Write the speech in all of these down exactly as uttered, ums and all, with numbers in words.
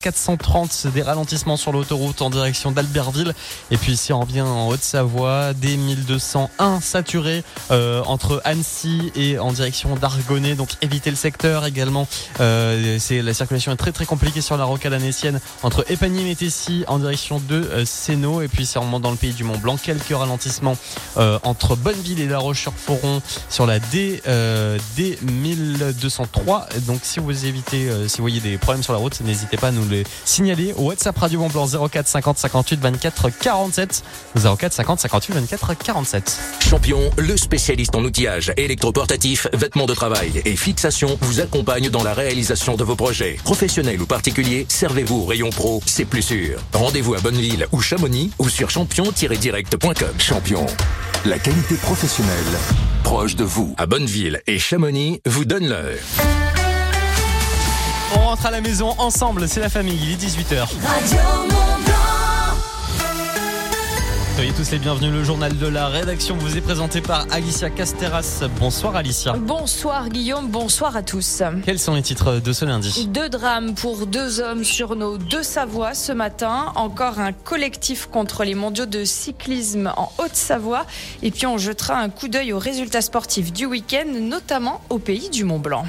quatre cent trente, des ralentissements sur l'autoroute en direction d'Albertville. Et puis si on revient en Haute-Savoie, D mille deux cent un saturé euh, entre Annecy et en direction d'Argonnet. Donc évitez le secteur également. Euh, c'est, la circulation est très très compliquée sur la rocade annécienne entre Épagny et Tessy en direction de euh, Sénaux. Et puis si on remonte dans le pays du Mont-Blanc, quelques ralentissements euh, entre Bonneville et La Roche-sur-Foron sur la D, euh, D mille deux cent trois. Donc si vous évitez, euh, si vous voyez des problèmes sur la route, n'hésitez pas à nous les signaler au WhatsApp Radio Mont-Blanc zéro quatre cinquante cinquante-huit vingt-quatre quarante-sept zéro quatre cinquante cinquante-huit vingt-quatre quarante-sept. Champion, le spécialiste en outillage électroportatif, vêtements de travail et fixation, vous accompagne dans la réalisation de vos projets. Professionnels ou particuliers, servez-vous au rayon pro, c'est plus sûr. Rendez-vous à Bonneville ou Chamonix ou sur champion tiret direct point com. Champion, la qualité professionnelle proche de vous. À Bonneville et Chamonix vous donne l'heure. On rentre à la maison ensemble, c'est la famille, il est dix-huit heures. Radio Mont-Blanc. Soyez tous les bienvenus, le journal de la rédaction vous est présenté par Alicia Casteras. Bonsoir Alicia. Bonsoir Guillaume, bonsoir à tous. Quels sont les titres de ce lundi ? Deux drames pour deux hommes sur nos deux Savoies ce matin. Encore un collectif contre les mondiaux de cyclisme en Haute-Savoie. Et puis on jettera un coup d'œil aux résultats sportifs du week-end, notamment au pays du Mont-Blanc.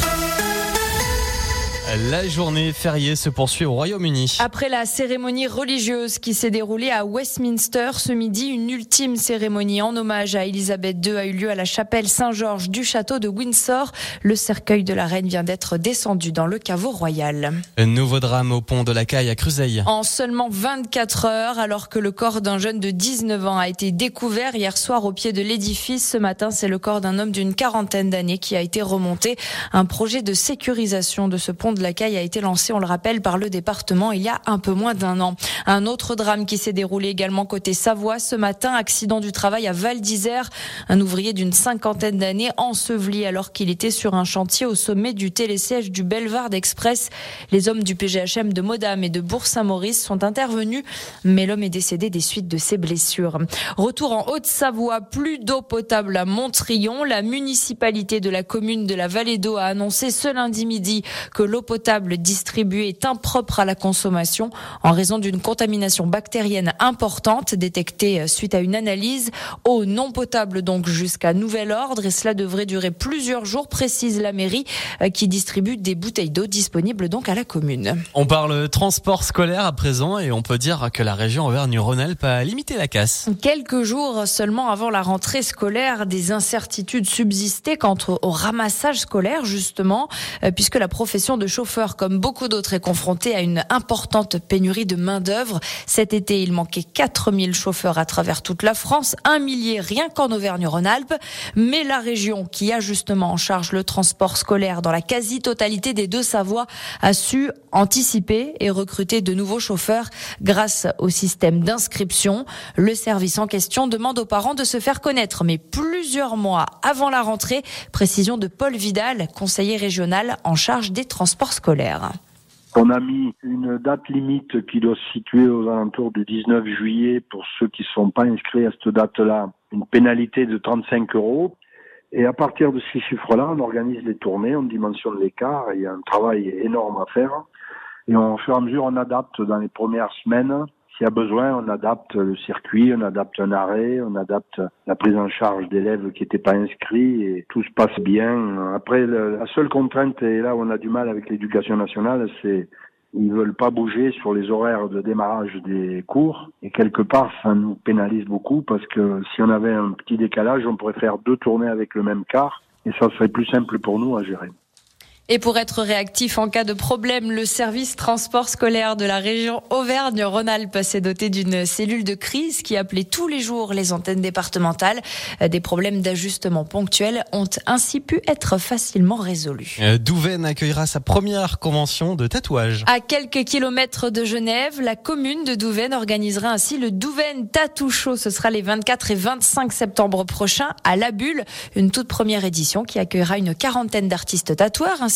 La journée fériée se poursuit au Royaume-Uni. Après la cérémonie religieuse qui s'est déroulée à Westminster ce midi, une ultime cérémonie en hommage à Elisabeth deux a eu lieu à la chapelle Saint-Georges du château de Windsor. Le cercueil de la reine vient d'être descendu dans le caveau royal. Un nouveau drame au pont de la Caille à Cruseilles. En seulement vingt-quatre heures, alors que le corps d'un jeune de dix-neuf ans a été découvert hier soir au pied de l'édifice, ce matin, c'est le corps d'un homme d'une quarantaine d'années qui a été remonté. Un projet de sécurisation de ce pont de la Caille a été lancé, on le rappelle, par le département il y a un peu moins d'un an. Un autre drame qui s'est déroulé également côté Savoie ce matin, accident du travail à Val d'Isère. Un ouvrier d'une cinquantaine d'années enseveli alors qu'il était sur un chantier au sommet du télésiège du Bellewaerde Express. Les hommes du P G H M de Modame et de Bourg-Saint-Maurice sont intervenus, mais l'homme est décédé des suites de ses blessures. Retour en Haute-Savoie, plus d'eau potable à Montrion. La municipalité de la commune de la Vallée d'Eau a annoncé ce lundi midi que l'eau potable distribuée est impropre à la consommation en raison d'une contamination bactérienne importante détectée suite à une analyse. Eau non potable donc jusqu'à nouvel ordre et cela devrait durer plusieurs jours, précise la mairie qui distribue des bouteilles d'eau disponibles donc à la commune. On parle transport scolaire à présent et on peut dire que la région Auvergne-Rhône-Alpes a limité la casse. Quelques jours seulement avant la rentrée scolaire, des incertitudes subsistaient quant au ramassage scolaire justement, puisque la profession de chauffeur, comme beaucoup d'autres, est confronté à une importante pénurie de main-d'œuvre. Cet été, il manquait quatre mille chauffeurs à travers toute la France, un millier rien qu'en Auvergne-Rhône-Alpes. Mais la région, qui a justement en charge le transport scolaire dans la quasi-totalité des deux Savoies, a su anticiper et recruter de nouveaux chauffeurs grâce au système d'inscription. Le service en question demande aux parents de se faire connaître, mais plusieurs mois avant la rentrée. Précision de Paul Vidal, conseiller régional en charge des transports scolaires. On a mis une date limite qui doit se situer aux alentours du dix-neuf juillet pour ceux qui ne sont pas inscrits à cette date-là, une pénalité de trente-cinq euros. Et à partir de ces chiffres-là, on organise les tournées, on dimensionne l'écart, il y a un travail énorme à faire. Et au fur et à mesure, on adapte dans les premières semaines. S'il y a besoin, on adapte le circuit, on adapte un arrêt, on adapte la prise en charge d'élèves qui n'étaient pas inscrits et tout se passe bien. Après, le, la seule contrainte, et là où on a du mal avec l'éducation nationale, c'est ils veulent pas bouger sur les horaires de démarrage des cours. Et quelque part, ça nous pénalise beaucoup parce que si on avait un petit décalage, on pourrait faire deux tournées avec le même quart et ça serait plus simple pour nous à gérer. Et pour être réactif en cas de problème, le service transport scolaire de la région Auvergne-Rhône-Alpes s'est doté d'une cellule de crise qui appelait tous les jours les antennes départementales. Des problèmes d'ajustement ponctuels ont ainsi pu être facilement résolus. Euh, Douvaine accueillera sa première convention de tatouage. À quelques kilomètres de Genève, la commune de Douvaine organisera ainsi le Douvaine Tattoo Show. Ce sera les vingt-quatre et vingt-cinq septembre prochains à La Bulle, une toute première édition qui accueillera une quarantaine d'artistes tatoueurs ainsi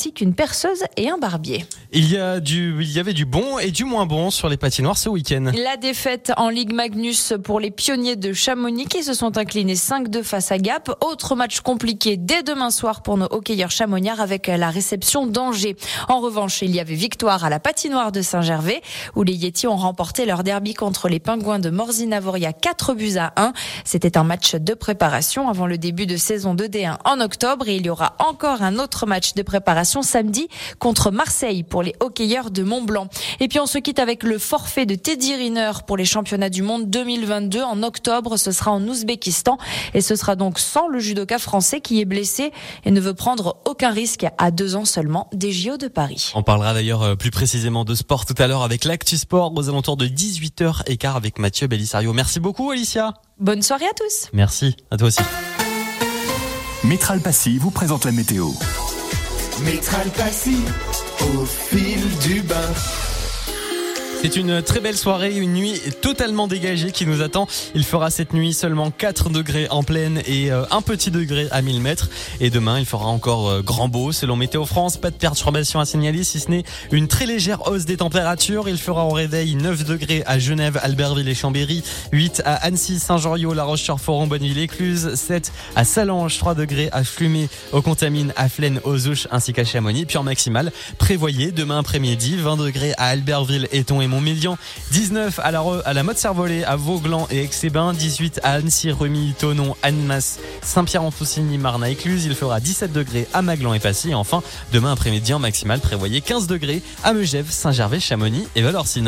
ainsi qu'une perceuse et un barbier. Il y a du, il y avait du bon et du moins bon sur les patinoires ce week-end. La défaite en Ligue Magnus pour les pionniers de Chamonix qui se sont inclinés cinq deux face à Gap. Autre match compliqué dès demain soir pour nos hockeyeurs chamonniards avec la réception d'Angers. En revanche, il y avait victoire à la patinoire de Saint-Gervais où les Yetis ont remporté leur derby contre les Pingouins de Morzine-Avoria quatre buts à un. C'était un match de préparation avant le début de saison de D un en octobre et il y aura encore un autre match de préparation samedi contre Marseille pour les hockeyeurs de Mont-Blanc. Et puis on se quitte avec le forfait de Teddy Riner pour les championnats du monde deux mille vingt-deux. En octobre, ce sera en Ouzbékistan et ce sera donc sans le judoka français qui est blessé et ne veut prendre aucun risque à deux ans seulement des J O de Paris. On parlera d'ailleurs plus précisément de sport tout à l'heure avec l'Actu Sport aux alentours de dix-huit heures quinze avec Mathieu Bellisario. Merci beaucoup Alicia. Bonne soirée à tous. Merci, à toi aussi. Métral Passy vous présente la météo. Métral Passy, au fil du bain. C'est une très belle soirée, une nuit totalement dégagée qui nous attend. Il fera cette nuit seulement quatre degrés en plaine et un petit degré à mille mètres. Et demain, il fera encore grand beau selon Météo France. Pas de perturbation à signaler si ce n'est une très légère hausse des températures. Il fera au réveil neuf degrés à Genève, Albertville et Chambéry, huit à Annecy, Saint-Jean-Riot, La Roche-sur-Foron, Bonneville-Écluse, sept à Salange, trois degrés à Flumé, aux Contamines, à Flaine, aux Ouches ainsi qu'à Chamonix. Puis en maximale, prévoyez demain après-midi vingt degrés à Albertville, Éton et Montmélian, dix-neuf à la, Re, à la Motte-Servolex, à Vauglan et Aix-les-Bains, dix-huit à Annecy, Remy, Thonon, Annemasse, Saint-Pierre-en-Faucigny, Marne et Écluse. Il fera dix-sept degrés à Maglan et Passy. Et enfin, demain après-midi en maximale, prévoyez quinze degrés à Megève, Saint-Gervais, Chamonix et Valorcine.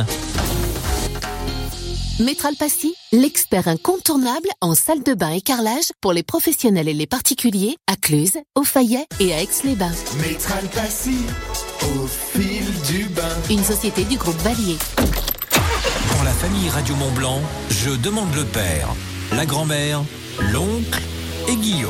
Métral Passy, l'expert incontournable en salle de bain et carrelage pour les professionnels et les particuliers à Cluse, au Fayet et à Aix-les-Bains. Métral Passy, au fil du bain. Une société du groupe Valier. Pour la famille Radio Mont-Blanc, je demande le père, la grand-mère, l'oncle et Guillaume.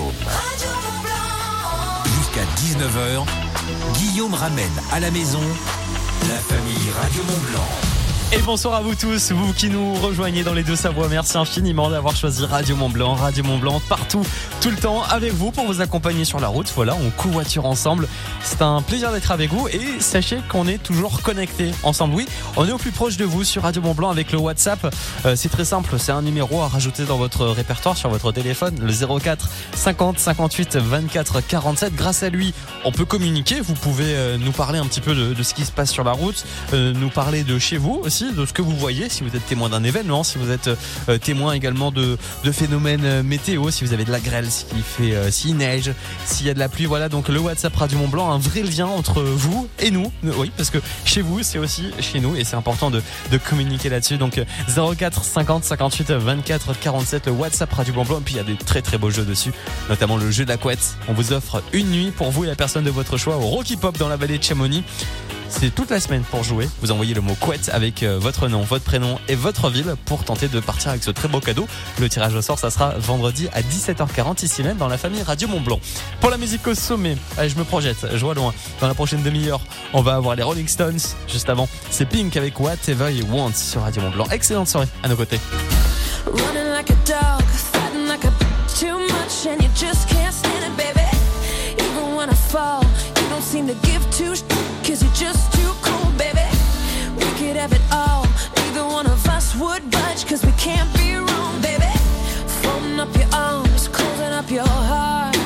Jusqu'à dix-neuf heures, Guillaume ramène à la maison la famille Radio Mont-Blanc. Et bonsoir à vous tous, vous qui nous rejoignez dans les Deux-Savoies. Merci infiniment d'avoir choisi Radio Mont-Blanc. Radio Mont-Blanc partout, tout le temps avec vous pour vous accompagner sur la route. Voilà, on covoiture ensemble. C'est un plaisir d'être avec vous et sachez qu'on est toujours connectés ensemble. Oui, on est au plus proche de vous sur Radio Mont-Blanc avec le WhatsApp. Euh, c'est très simple, c'est un numéro à rajouter dans votre répertoire sur votre téléphone, le zéro quatre cinquante cinquante-huit vingt-quatre quarante-sept. Grâce à lui, on peut communiquer. Vous pouvez euh, nous parler un petit peu de, de ce qui se passe sur la route, euh, nous parler de chez vous aussi, de ce que vous voyez, si vous êtes témoin d'un événement, si vous êtes euh, témoin également de, de phénomènes euh, météo, si vous avez de la grêle, s'il fait, euh, s'il neige, s'il y a de la pluie. Voilà, donc le WhatsApp Radio Mont-Blanc, un vrai lien entre vous et nous. Oui, parce que chez vous, c'est aussi chez nous et c'est important de, de communiquer là-dessus. Donc zéro quatre cinquante cinquante-huit vingt-quatre quarante-sept, le WhatsApp Radio Mont-Blanc. Et puis il y a des très très beaux jeux dessus, notamment le jeu de la couette. On vous offre une nuit pour vous et la personne de votre choix au Rocky Pop dans la vallée de Chamonix. C'est toute la semaine pour jouer. Vous envoyez le mot couette avec votre nom, votre prénom et votre ville pour tenter de partir avec ce très beau cadeau. Le tirage au sort, ça sera vendredi à dix-sept heures quarante ici même dans la famille Radio Mont-Blanc. Pour la musique au sommet, allez, je me projette, je vois loin. Dans la prochaine demi-heure, on va avoir les Rolling Stones. Juste avant, c'est Pink avec Whatever You Want sur Radio Mont-Blanc. Excellente soirée à nos côtés. Running like a dog, fighting like a too much and you just can't stand it, baby. Even when I fall, you don't seem to give two sh- cause you're just too cold, baby. We could have it all, neither one of us would budge, cause we can't be wrong, baby. Folding up your arms, closing up your heart.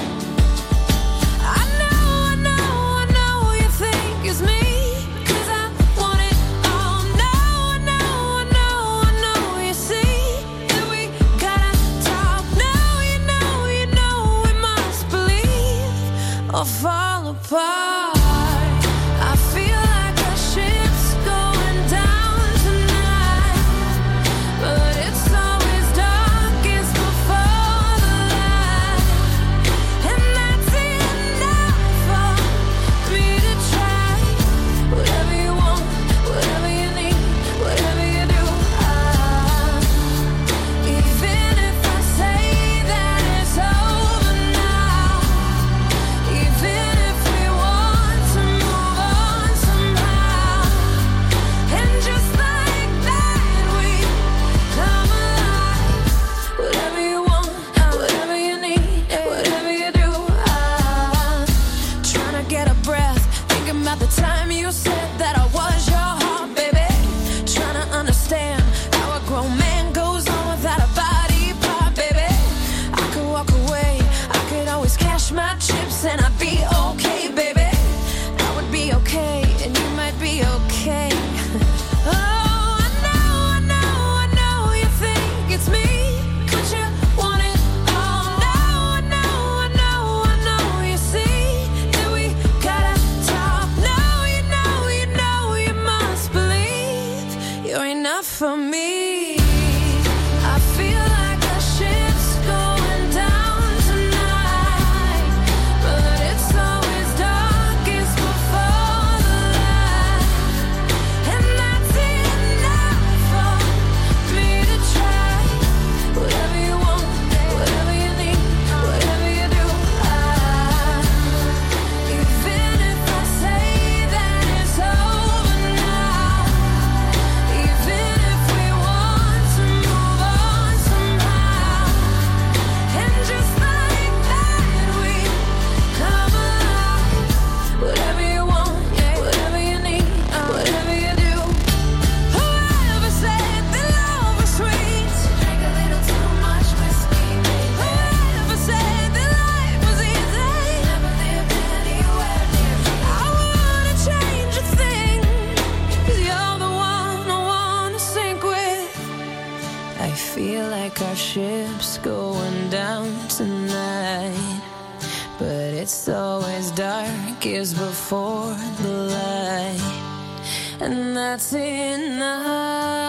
I know, I know, I know you think it's me, cause I want it all. No, I know, I know, I know you see that we gotta talk. No, you know, you know we must believe or fall apart. I feel like for me. I feel like a ship's going down tonight, but it's always darkest before the light, and that's enough for me to try. Whatever you want, whatever you need, whatever you do, I, even if I say that it's over now, even if we want to move on somehow, and just like that we come alive. Whatever you want, whatever you need, whatever you do. Whoever said that love was sweet, drank a little too much whiskey, baby. Whoever said that life was easy, never lived anywhere near you. I wouldn't change a thing, 'cause you're the one I wanna sink with. I feel like our ship's going down tonight, but it's always darkest before the light, and that's enough.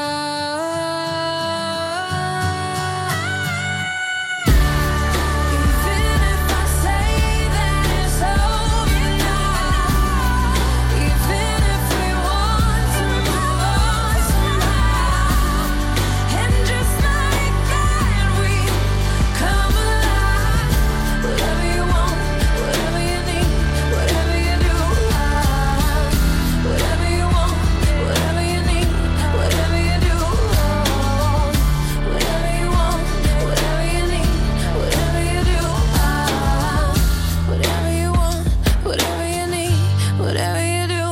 Even if I say that it's over now, even if we want to move on somehow, and just like that we come alive. Whatever you want, whatever you need, whatever you do, I, whatever you want, whatever you need, whatever you do, oh, whatever you want, whatever you need, whatever you do, I, whatever you want, whatever you need, whatever you do,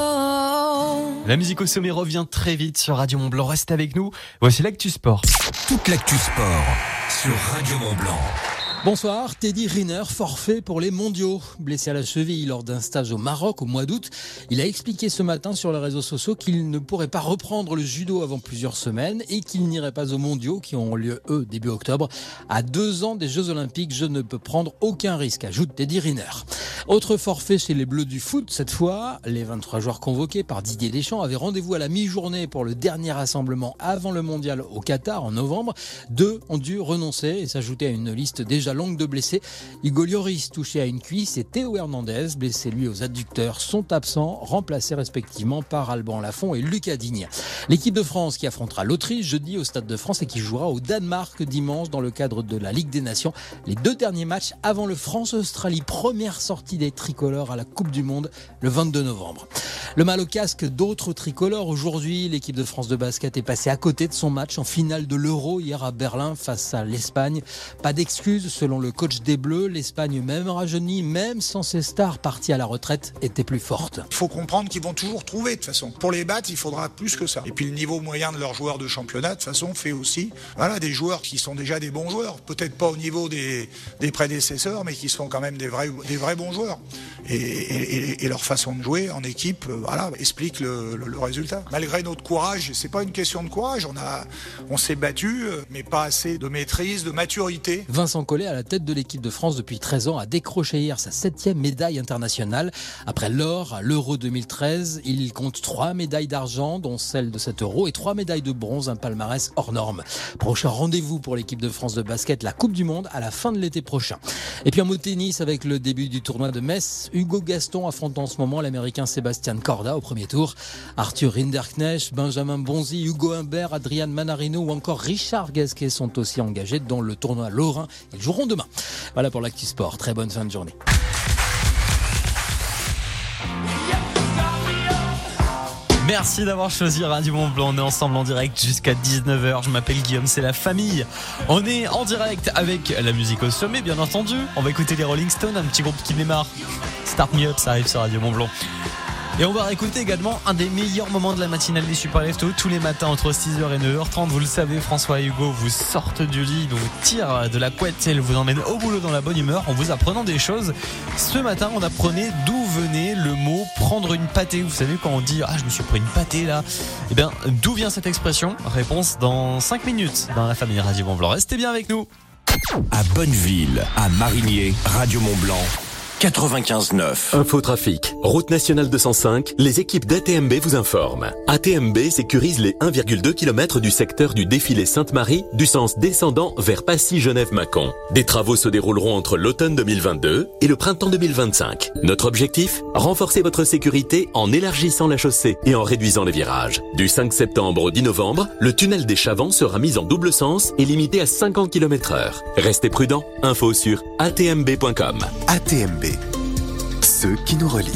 oh. La musique au sommet revient très vite sur Radio Mont Blanc. Reste avec nous. Voici l'actu sport. Toute l'actu sport sur Radio Mont Blanc. Bonsoir, Teddy Riner, forfait pour les mondiaux. Blessé à la cheville lors d'un stage au Maroc au mois d'août, il a expliqué ce matin sur les réseaux sociaux qu'il ne pourrait pas reprendre le judo avant plusieurs semaines et qu'il n'irait pas aux mondiaux qui ont lieu, eux, début octobre. À deux ans des Jeux Olympiques, je ne peux prendre aucun risque, ajoute Teddy Riner. Autre forfait chez les Bleus du foot, cette fois, les vingt-trois joueurs convoqués par Didier Deschamps avaient rendez-vous à la mi-journée pour le dernier rassemblement avant le mondial au Qatar en novembre. Deux ont dû renoncer et s'ajouter à une liste déjà longue de blessés. Hugo Lloris, touché à une cuisse, et Théo Hernandez, blessé lui aux adducteurs, sont absents, remplacés respectivement par Alban Lafont et Lucas Digne. L'équipe de France qui affrontera l'Autriche jeudi au Stade de France et qui jouera au Danemark dimanche dans le cadre de la Ligue des Nations. Les deux derniers matchs avant le France-Australie, première sortie des tricolores à la Coupe du Monde le vingt-deux novembre. Le mal au casque d'autres tricolores aujourd'hui. L'équipe de France de basket est passée à côté de son match en finale de l'Euro hier à Berlin face à l'Espagne. Pas d'excuses selon le coach des Bleus. L'Espagne, même rajeunie, même sans ses stars parties à la retraite, était plus forte. Il faut comprendre qu'ils vont toujours trouver de toute façon. Pour les battre, il faudra plus que ça. Et puis le niveau moyen de leurs joueurs de championnat, de toute façon, fait aussi voilà, des joueurs qui sont déjà des bons joueurs. Peut-être pas au niveau des, des prédécesseurs, mais qui sont quand même des vrais, des vrais bons joueurs. Et, et, et leur façon de jouer en équipe, voilà, explique le, le, le résultat. Malgré notre courage, c'est pas une question de courage, on, a, on s'est battu, mais pas assez de maîtrise, de maturité. Vincent Collet, à la tête de l'équipe de France depuis treize ans, a décroché hier sa septième médaille internationale. Après l'or à l'Euro deux mille treize, il compte trois médailles d'argent, dont celle de cet Euro, et trois médailles de bronze, un palmarès hors norme. Prochain rendez-vous pour l'équipe de France de basket, la Coupe du Monde à la fin de l'été prochain. Et puis en mot de tennis, avec le début du tournoi de Metz, Hugo Gaston affronte en ce moment l'Américain Sébastien Corda au premier tour. Arthur Rinderknecht, Benjamin Bonzi, Hugo Humbert, Adrian Manarino ou encore Richard Gasquet sont aussi engagés dans le tournoi lorrain. Ils joueront demain. Voilà pour l'actu sport. Très bonne fin de journée. Merci d'avoir choisi Radio Mont Blanc. On est ensemble en direct jusqu'à dix-neuf heures. Je m'appelle Guillaume, c'est la famille. On est en direct avec la musique au sommet, bien entendu. On va écouter les Rolling Stones, un petit groupe qui démarre. Start Me Up, ça arrive sur Radio Mont Blanc. Et on va réécouter également un des meilleurs moments de la matinale des Super Lefto, tous les matins entre six heures et neuf heures trente. Vous le savez, François et Hugo vous sortent du lit, vous tirent de la couette et vous emmènent au boulot dans la bonne humeur en vous apprenant des choses. Ce matin, on apprenait d'où venait le mot prendre une pâtée. Vous savez, quand on dit « Ah, je me suis pris une pâtée là », eh bien, d'où vient cette expression ? Réponse dans cinq minutes dans la famille Radio Mont Blanc. Restez bien avec nous. À Bonneville, à Marigné, Radio Mont Blanc, quatre-vingt-quinze neuf. Infotrafic, route nationale deux cent cinq, les équipes d'A T M B vous informent. A T M B sécurise les un virgule deux kilomètres du secteur du défilé Sainte-Marie, du sens descendant vers Passy-Genève-Mâcon. Des travaux se dérouleront entre l'automne deux mille vingt-deux et le printemps deux mille vingt-cinq. Notre objectif, renforcer votre sécurité en élargissant la chaussée et en réduisant les virages. Du cinq septembre au dix novembre, le tunnel des Chavants sera mis en double sens et limité à cinquante kilomètres heure. Restez prudents, info sur a t m b point com. A T M B, ceux qui nous relient.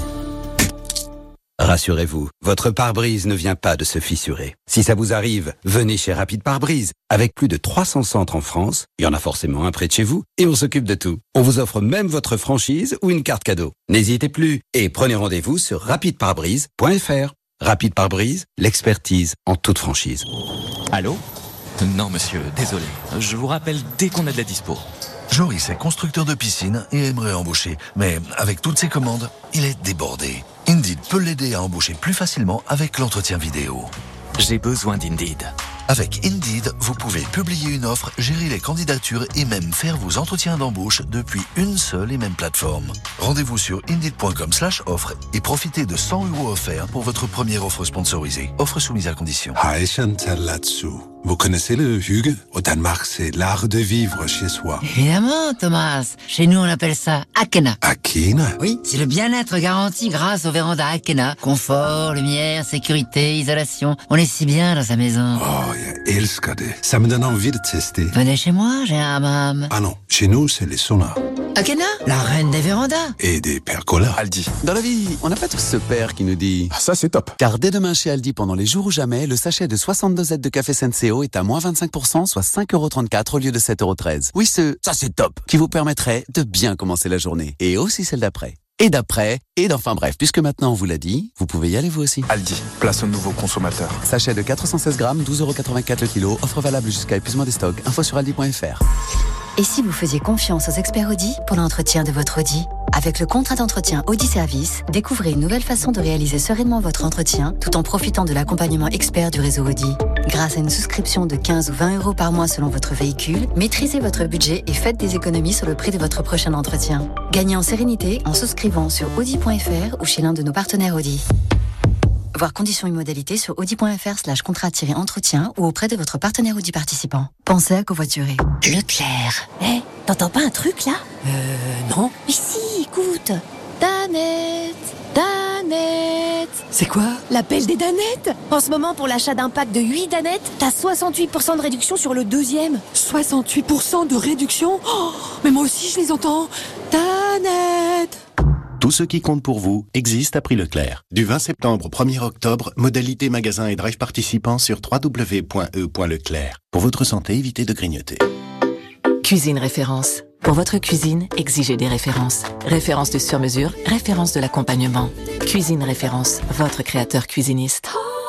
Rassurez-vous, votre pare-brise ne vient pas de se fissurer. Si ça vous arrive, venez chez Rapide Pare-Brise. Avec plus de trois cents centres en France, il y en a forcément un près de chez vous, et on s'occupe de tout. On vous offre même votre franchise ou une carte cadeau. N'hésitez plus et prenez rendez-vous sur rapide pare brise point f r. Rapide Pare-Brise, l'expertise en toute franchise. Allô ? Non monsieur, désolé. Je vous rappelle dès qu'on a de la dispo. Joris est constructeur de piscine et aimerait embaucher. Mais avec toutes ses commandes, il est débordé. Indeed peut l'aider à embaucher plus facilement avec l'entretien vidéo. J'ai besoin d'Indeed. Avec Indeed, vous pouvez publier une offre, gérer les candidatures et même faire vos entretiens d'embauche depuis une seule et même plateforme. Rendez-vous sur indeed point com slash offre et profitez de cent euros offerts pour votre première offre sponsorisée. Offre soumise à condition. Hi Chantal là-dessous. Vous connaissez le hygge? Au Danemark, c'est l'art de vivre chez soi. Évidemment, Thomas. Chez nous, on appelle ça Akena. Akena? Oui, c'est le bien-être garanti grâce aux vérandas Akena. Confort, lumière, sécurité, isolation. On est si bien dans sa maison. Oh, jag älskar det. Ça me donne envie de tester. Venez chez moi, j'ai un hammam. Ah non, chez nous, c'est les saunas. Akena, la reine des vérandas. Et des percolas. Aldi. Dans la vie, on n'a pas tous ce père qui nous dit ah, ça c'est top. Car dès demain chez Aldi, pendant les jours ou jamais, le sachet de soixante-deux Z de café Senseo est à moins vingt-cinq pour cent, soit cinq euros trente-quatre au lieu de sept euros treize. Oui, ce ça c'est top qui vous permettrait de bien commencer la journée. Et aussi celle d'après. Et d'après, et d'enfin bref, puisque maintenant on vous l'a dit, vous pouvez y aller vous aussi. Aldi, place au nouveau consommateur. Sachet de quatre cent seize grammes, douze euros quatre-vingt-quatre le kilo, offre valable jusqu'à épuisement des stocks. Info sur aldi point f r. Et si vous faisiez confiance aux experts Audi pour l'entretien de votre Audi ? Avec le contrat d'entretien Audi Service, découvrez une nouvelle façon de réaliser sereinement votre entretien tout en profitant de l'accompagnement expert du réseau Audi. Grâce à une souscription de quinze ou vingt euros par mois selon votre véhicule, maîtrisez votre budget et faites des économies sur le prix de votre prochain entretien. Gagnez en sérénité en souscrivant sur audi point f r ou chez l'un de nos partenaires Audi. Voir conditions et modalités sur audi point f r slash contrat-entretien ou auprès de votre partenaire Audi participant. Pensez à covoiturer. Leclerc. Hé, hey, t'entends pas un truc là ? Euh, non. Mais si, écoute. Danette, Danette. C'est quoi ? L'appel des Danettes. En ce moment, pour l'achat d'un pack de huit Danettes, t'as soixante-huit pour cent de réduction sur le deuxième. soixante-huit pour cent de réduction ? Oh, mais moi aussi je les entends. Danette. Tout ce qui compte pour vous existe à prix Leclerc. Du vingt septembre au premier octobre, modalité magasin et drive participants sur w w w point e point leclerc. Pour votre santé, évitez de grignoter. Cuisine Référence. Pour votre cuisine, exigez des références. Références de sur-mesure, références de l'accompagnement. Cuisine Référence, votre créateur cuisiniste.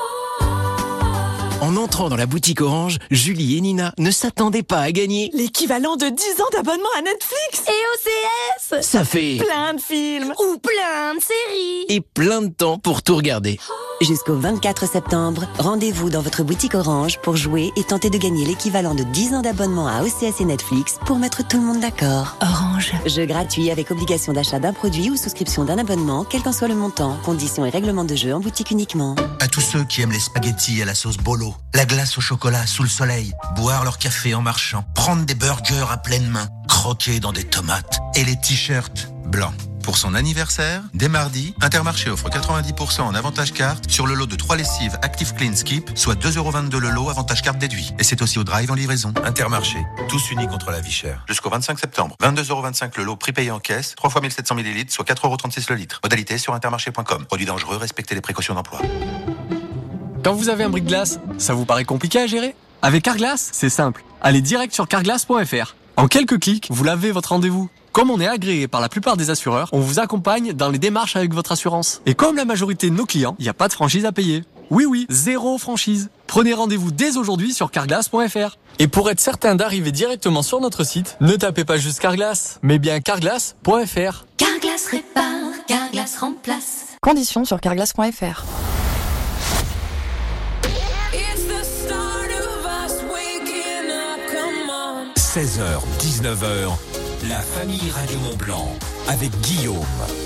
En entrant dans la boutique Orange, Julie et Nina ne s'attendaient pas à gagner l'équivalent de dix ans d'abonnement à Netflix et O C S. Ça fait plein de films ou plein de séries et plein de temps pour tout regarder. Jusqu'au vingt-quatre septembre, rendez-vous dans votre boutique Orange pour jouer et tenter de gagner l'équivalent de dix ans d'abonnement à O C S et Netflix pour mettre tout le monde d'accord. Orange. Jeu gratuit avec obligation d'achat d'un produit ou souscription d'un abonnement, quel qu'en soit le montant. Conditions et règlements de jeu en boutique uniquement. À tous ceux qui aiment les spaghettis à la sauce bolo, la glace au chocolat sous le soleil, boire leur café en marchant, prendre des burgers à pleine main, croquer dans des tomates et les t-shirts blancs. Pour son anniversaire, dès mardi, Intermarché offre quatre-vingt-dix pour cent en avantage carte sur le lot de trois lessives Active Clean Skip, soit deux euros vingt-deux le lot, avantage carte déduit. Et c'est aussi au drive en livraison. Intermarché, tous unis contre la vie chère. Jusqu'au vingt-cinq septembre, vingt-deux euros vingt-cinq le lot, prix payé en caisse, trois fois mille sept cents millilitres, soit quatre euros trente-six le litre. Modalité sur intermarché point com. Produit dangereux, respectez les précautions d'emploi. Quand vous avez un bris de glace, ça vous paraît compliqué à gérer ? Avec Carglass, c'est simple. Allez direct sur carglass point f r. En quelques clics, vous lavez votre rendez-vous. Comme on est agréé par la plupart des assureurs, on vous accompagne dans les démarches avec votre assurance. Et comme la majorité de nos clients, il n'y a pas de franchise à payer. Oui, oui, zéro franchise. Prenez rendez-vous dès aujourd'hui sur carglass point f r. Et pour être certain d'arriver directement sur notre site, ne tapez pas juste Carglass, mais bien carglass point f r. Carglass répare, Carglass remplace. Conditions sur carglass point f r. seize heures, dix-neuf heures, La famille Radio Mont Blanc avec Guillaume.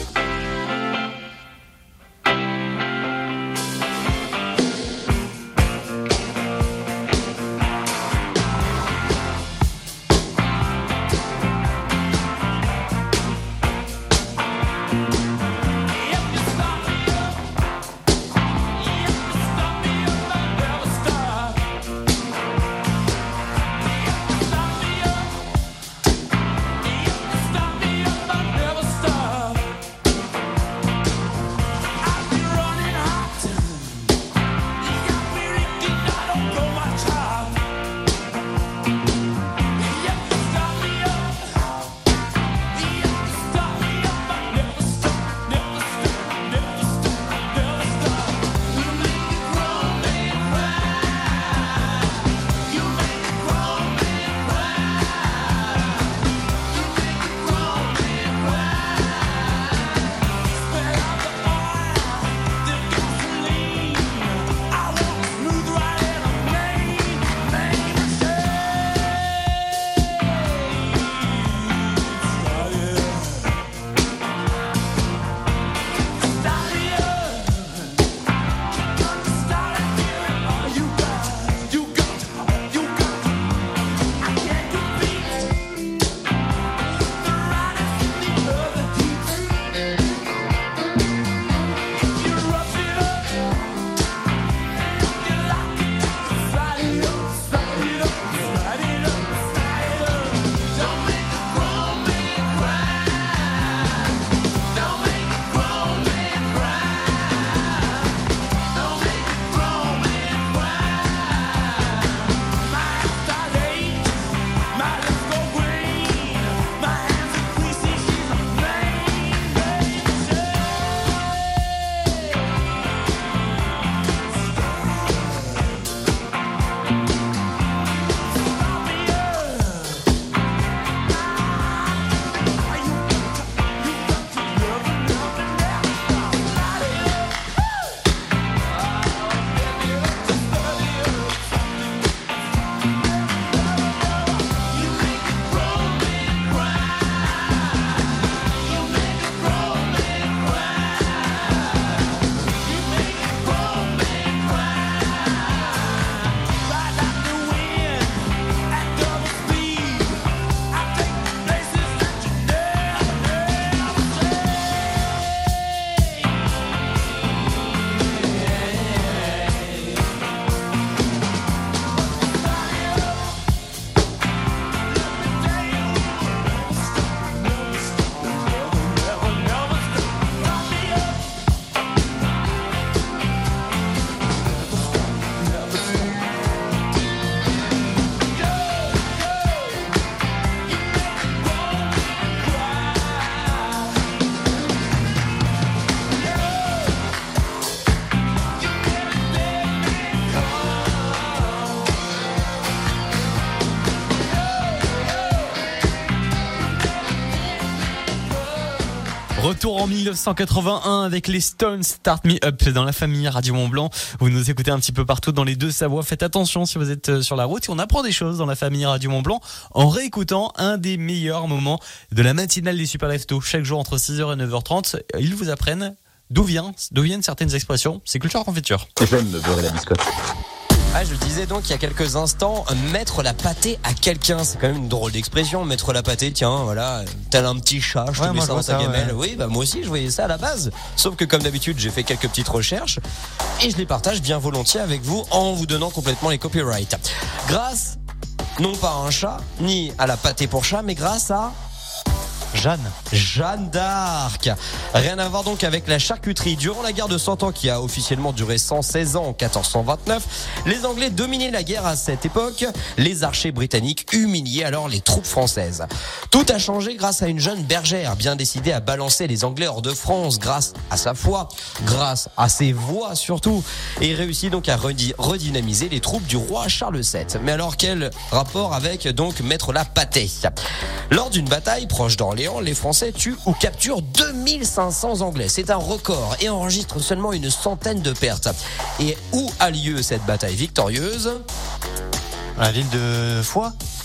Retour en mille neuf cent quatre-vingt-un avec les Stones, Start Me Up dans la famille Radio Mont Blanc. Vous nous écoutez un petit peu partout dans les deux Savoies. Faites attention si vous êtes sur la route et on apprend des choses dans la famille Radio Mont Blanc en réécoutant un des meilleurs moments de la matinale des Super Leftos. Chaque jour entre six heures et neuf heures trente, ils vous apprennent d'où vient, d'où viennent certaines expressions. C'est culture confiture. J'aime me beurrer la biscotte. Ah, je disais donc il y a quelques instants, mettre la pâtée à quelqu'un, c'est quand même une drôle d'expression. Mettre la pâtée, tiens, voilà, tel un petit chat, je te ouais, mets ça dans ta gamelle. Ouais. Oui, bah moi aussi je voyais ça à la base. Sauf que comme d'habitude, j'ai fait quelques petites recherches et je les partage bien volontiers avec vous en vous donnant complètement les copyrights. Grâce, non pas à un chat, ni à la pâtée pour chat, mais grâce à Jeanne. Jeanne d'Arc. Rien à voir donc avec la charcuterie. Durant la guerre de cent ans qui a officiellement duré cent seize ans en quatorze cent vingt-neuf, les Anglais dominaient la guerre à cette époque. Les archers britanniques humiliaient alors les troupes françaises. Tout a changé grâce à une jeune bergère bien décidée à balancer les Anglais hors de France grâce à sa foi, grâce à ses voix surtout, et réussit donc à redynamiser les troupes du roi Charles sept. Mais alors quel rapport avec donc mettre la pâtée ? Lors d'une bataille proche d'Orléans, les Français tuent ou capturent deux mille cinq cents Anglais. C'est un record et enregistrent seulement une centaine de pertes. Et où a lieu cette bataille victorieuse ? La ville de Foix ?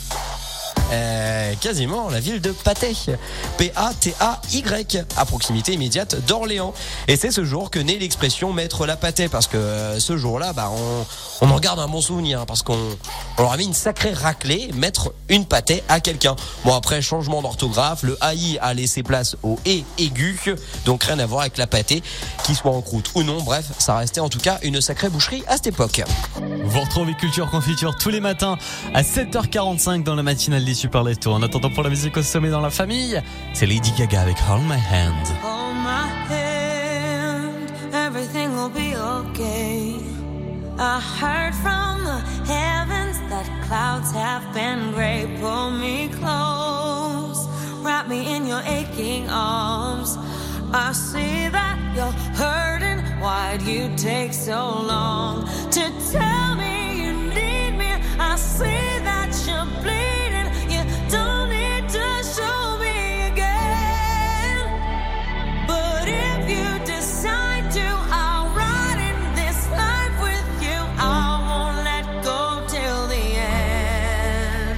euh, quasiment la ville de Patay, P A T A Y, à proximité immédiate d'Orléans. Et c'est ce jour que naît l'expression mettre la pâtée, parce que euh, ce jour-là, bah, on, on en garde un bon souvenir, hein, parce qu'on on leur a mis une sacrée raclée, mettre une pâtée à quelqu'un. Bon, après, changement d'orthographe, le A I a laissé place au E aigu, donc rien à voir avec la pâtée, qu'il soit en croûte ou non, bref, ça restait en tout cas une sacrée boucherie à cette époque. Vous retrouvez Culture Confiture tous les matins à sept heures quarante-cinq dans la matinale des Super Letto. En attendant, pour la musique au sommet dans la famille, c'est Lady Gaga avec Hold My Hand. Hold my hand, everything will be okay. I heard from the heavens that clouds have been gray. Pull me close, wrap me in your aching arms. I see that you're hurting. Why'd you take so long to tell me you need me? I see that you're bleeding. You don't need to show me again. But if you decide to, I'll ride in this life with you. I won't let go till the end.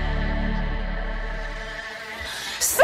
So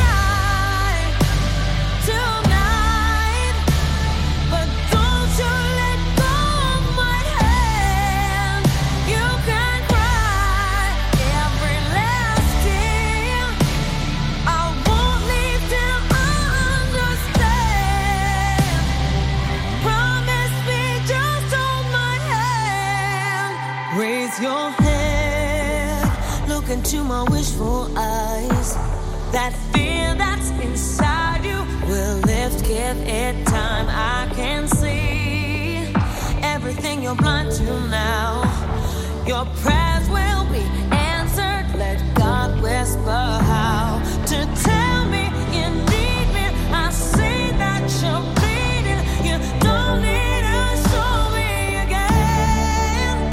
your head, look into my wishful eyes. That fear that's inside you will lift, give it time. I can see everything you're blind to now. Your prayers will be answered. Let God whisper how to tell me you need me. I see that you're bleeding. You don't need to show me again.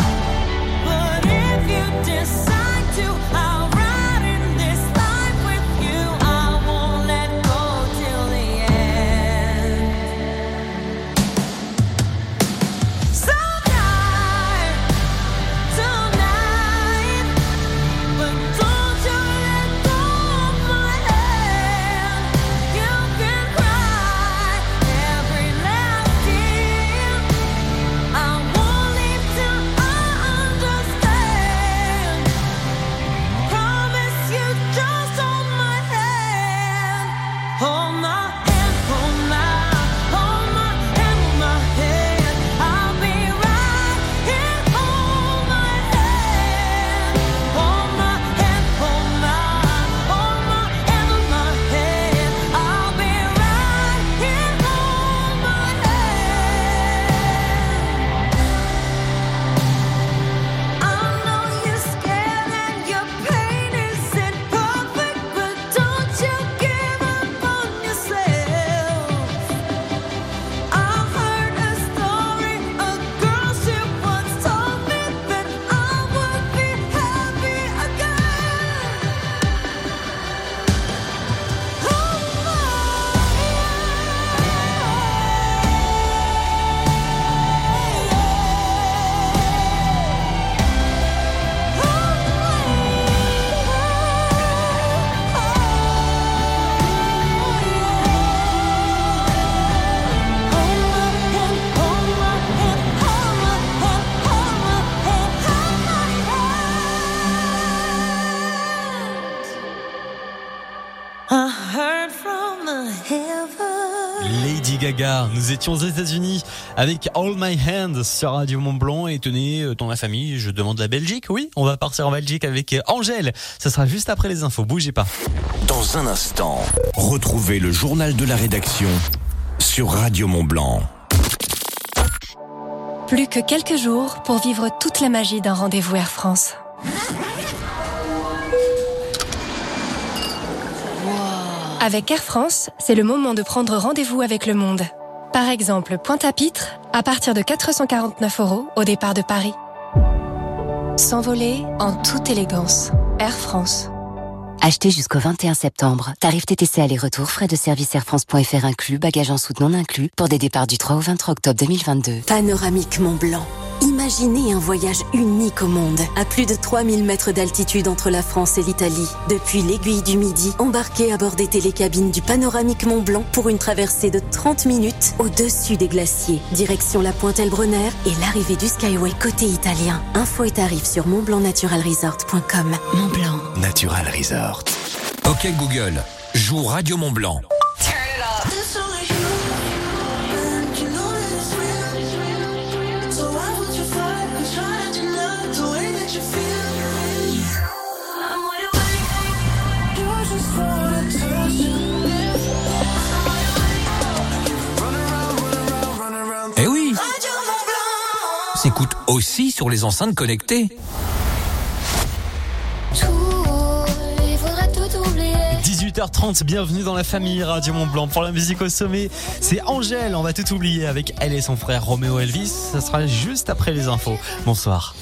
You decide to, I'll ride in this life with you. I won't let go till the end. So tonight, tonight, but don't you let go of my hand. You can cry every last tear. I won't leave till I understand. Hold my hand, hold my, hold my hand, hold my hand. I'll be right here. Hold my hand, hold my hand, hold my, hold my hand, hold my hand. I'll be right here. Hold my hand. I know you're scared and your pain isn't perfect, but don't you give up on yourself. I heard a story, a girl she once told me that I would be happy again. Hold my I heard from the heavens. Lady Gaga, nous étions aux États-Unis avec All My Hand sur Radio Mont-Blanc. Et tenez, dans la famille, je demande la Belgique. Oui, on va partir en Belgique avec Angèle. Ça sera juste après les infos, bougez pas. Dans un instant, retrouvez le journal de la rédaction sur Radio Mont-Blanc. Plus que quelques jours pour vivre toute la magie d'un rendez-vous Air France. Avec Air France, c'est le moment de prendre rendez-vous avec le monde. Par exemple, Pointe-à-Pitre, à partir de quatre cent quarante-neuf euros au départ de Paris. S'envoler en toute élégance. Air France. Achetez jusqu'au vingt et un septembre. Tarif T T C aller-retour, frais de service air france point f r inclus, bagages en soute non inclus, pour des départs du trois au vingt-trois octobre deux mille vingt-deux. Panoramique Mont Blanc. Imaginez un voyage unique au monde, à plus de trois mille mètres d'altitude entre la France et l'Italie. Depuis l'aiguille du Midi, embarquez à bord des télécabines du panoramique Mont Blanc pour une traversée de trente minutes au-dessus des glaciers. Direction la pointe Elbronner et l'arrivée du Skyway côté italien. Infos et tarifs sur mont blanc natural resort point com. Mont Blanc. Natural Resort. Ok Google, joue Radio Mont Blanc. Eh oui, s'écoute aussi sur les enceintes connectées. dix-huit heures trente, bienvenue dans la famille Radio Mont Blanc. Pour la musique au sommet, c'est Angèle, on va tout oublier avec elle et son frère Roméo Elvis. Ça sera juste après les infos. Bonsoir.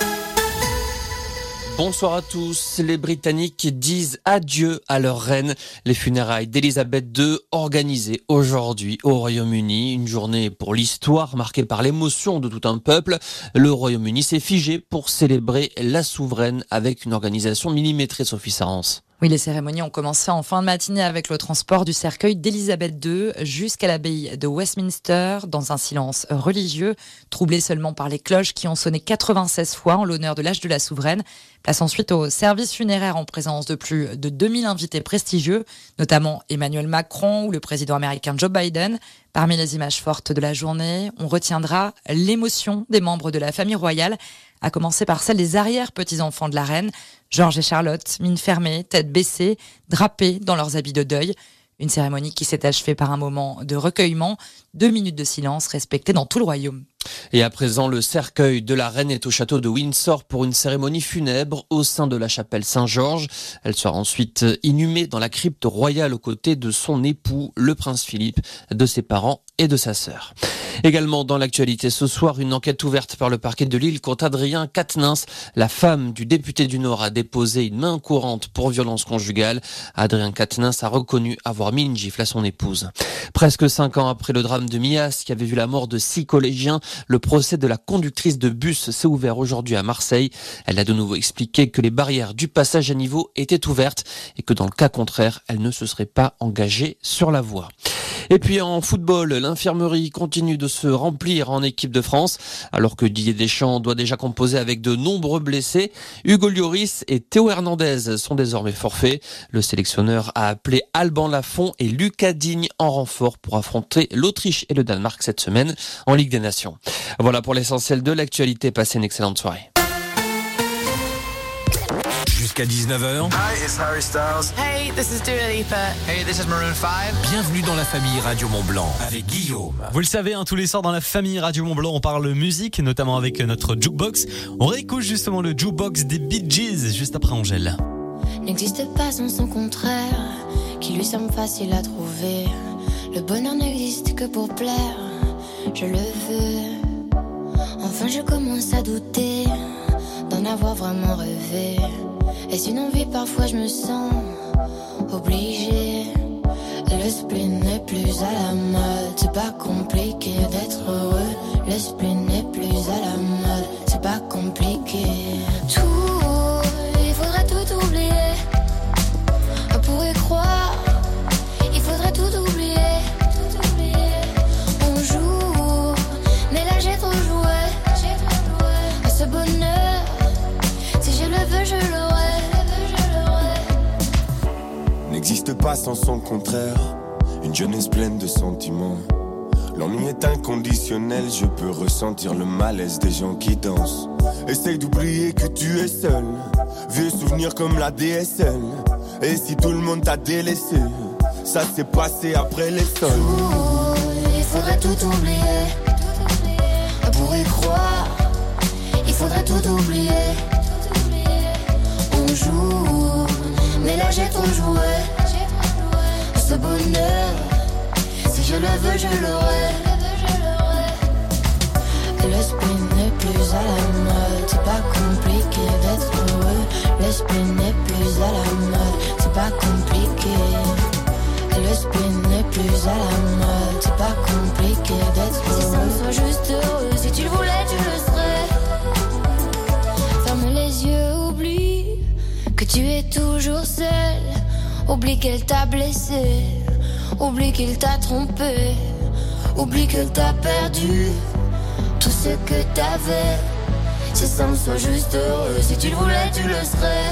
Bonsoir à tous. Les Britanniques disent adieu à leur reine. Les funérailles d'Elisabeth deux organisées aujourd'hui au Royaume-Uni. Une journée pour l'histoire marquée par l'émotion de tout un peuple. Le Royaume-Uni s'est figé pour célébrer la souveraine avec une organisation millimétrée, Sophie Sarence. Oui, les cérémonies ont commencé en fin de matinée avec le transport du cercueil d'Elisabeth deux jusqu'à l'abbaye de Westminster dans un silence religieux, troublé seulement par les cloches qui ont sonné quatre-vingt-seize fois en l'honneur de l'âge de la souveraine. Place ensuite au service funéraire en présence de plus de deux mille invités prestigieux, notamment Emmanuel Macron ou le président américain Joe Biden. Parmi les images fortes de la journée, on retiendra l'émotion des membres de la famille royale, à commencer par celle des arrière-petits-enfants de la reine, George et Charlotte, mine fermée, tête baissée, drapés dans leurs habits de deuil. Une cérémonie qui s'est achevée par un moment de recueillement, deux minutes de silence respectées dans tout le royaume. Et à présent, le cercueil de la reine est au château de Windsor pour une cérémonie funèbre au sein de la chapelle Saint-Georges. Elle sera ensuite inhumée dans la crypte royale aux côtés de son époux, le prince Philippe, de ses parents et de sa sœur. Également dans l'actualité ce soir, une enquête ouverte par le parquet de Lille contre Adrien Quatennens. La femme du député du Nord a déposé une main courante pour violence conjugale. Adrien Quatennens a reconnu avoir mis une gifle à son épouse. Presque cinq ans après le drame de Mias, qui avait vu la mort de six collégiens, le procès de la conductrice de bus s'est ouvert aujourd'hui à Marseille. Elle a de nouveau expliqué que les barrières du passage à niveau étaient ouvertes et que dans le cas contraire, elle ne se serait pas engagée sur la voie. Et puis en football, l'infirmerie continue de se remplir en équipe de France, alors que Didier Deschamps doit déjà composer avec de nombreux blessés. Hugo Lloris et Théo Hernandez sont désormais forfaits. Le sélectionneur a appelé Alban Lafont et Lucas Digne en renfort pour affronter l'Autriche et le Danemark cette semaine en Ligue des Nations. Voilà pour l'essentiel de l'actualité. Passez une excellente soirée. Jusqu'à dix-neuf heures. Hi, it's Harry Styles. Hey, this is Dua Lipa. Hey, this is Maroon five. Bienvenue dans la famille Radio Mont Blanc avec Guillaume. Vous le savez, hein, tous les soirs dans la famille Radio Mont Blanc, on parle musique, notamment avec notre jukebox. On réécoute justement le jukebox des Bee Gees juste après Angèle. N'existe pas sans son contraire, qui lui semble facile à trouver. Le bonheur n'existe que pour plaire, je le veux. Enfin je commence à douter d'en avoir vraiment rêvé. Est-ce une envie, parfois je me sens obligée. Le spleen n'est plus à la mode, c'est pas compliqué d'être heureux. Le spleen n'est plus à la mode, c'est pas compliqué. Tout, il faudrait tout oublier. On pourrait croire, il faudrait tout oublier. Tout oublier. On joue, mais là j'ai trop joué. J'ai trop joué. À ce bonheur, si je le veux, je l'aurai. N'existe pas sans son contraire, une jeunesse pleine de sentiments. L'ennui est inconditionnel, je peux ressentir le malaise des gens qui dansent. Essaye d'oublier que tu es seul, vieux souvenirs comme la D S L. Et si tout le monde t'a délaissé, ça s'est passé après les sols. Il faudrait tout oublier, pour y croire, il faudrait tout oublier. On joue, mais là j'ai trop joué. Ce bonheur, si je le veux, je l'aurai. Le spleen n'est plus à la mode, c'est pas compliqué d'être heureux. Le spleen n'est plus à la mode, c'est pas compliqué. Le spleen n'est plus à la mode, c'est pas compliqué d'être heureux. Si ça me soit juste heureux, si tu le voulais, tu le serais. tu es toujours seul. Oublie qu'elle t'a blessé, oublie qu'il t'a trompé, oublie qu'elle t'a perdu tout ce que t'avais. C'est simple, sois juste heureux. Si tu le voulais, tu le serais.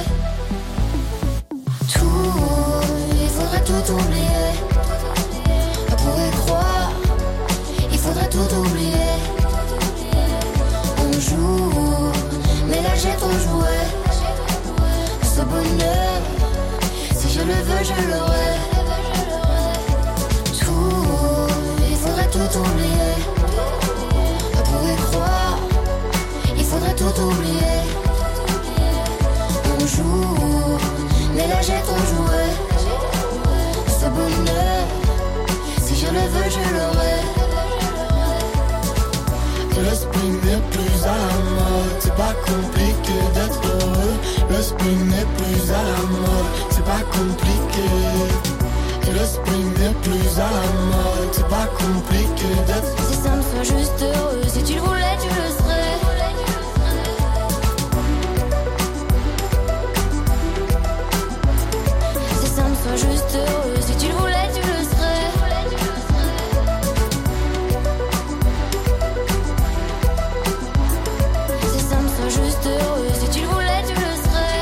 Tout, il faudrait tout oublier. On pourrait croire, il faudrait tout oublier. On joue, mais là j'ai ton jouet. Ce bonheur, si je le veux, je l'aurai. Tout, il faudrait tout oublier. On pourrait croire, il faudrait tout oublier. On joue, mais là j'ai ton jouet. Ce bonheur, si je le veux, je l'aurai. Le spin n'est plus à la mode, c'est pas compliqué d'être heureux. Le spin n'est plus à la mode, c'est pas compliqué. Le spin n'est plus à la mode, c'est pas compliqué d'être. C'est simple, sois juste heureux. Si tu le voulais, tu le serais. C'est simple, sois juste heureux. Si tu le voulais, tu le serais. Juste heureux, si tu le voulais, tu le serais.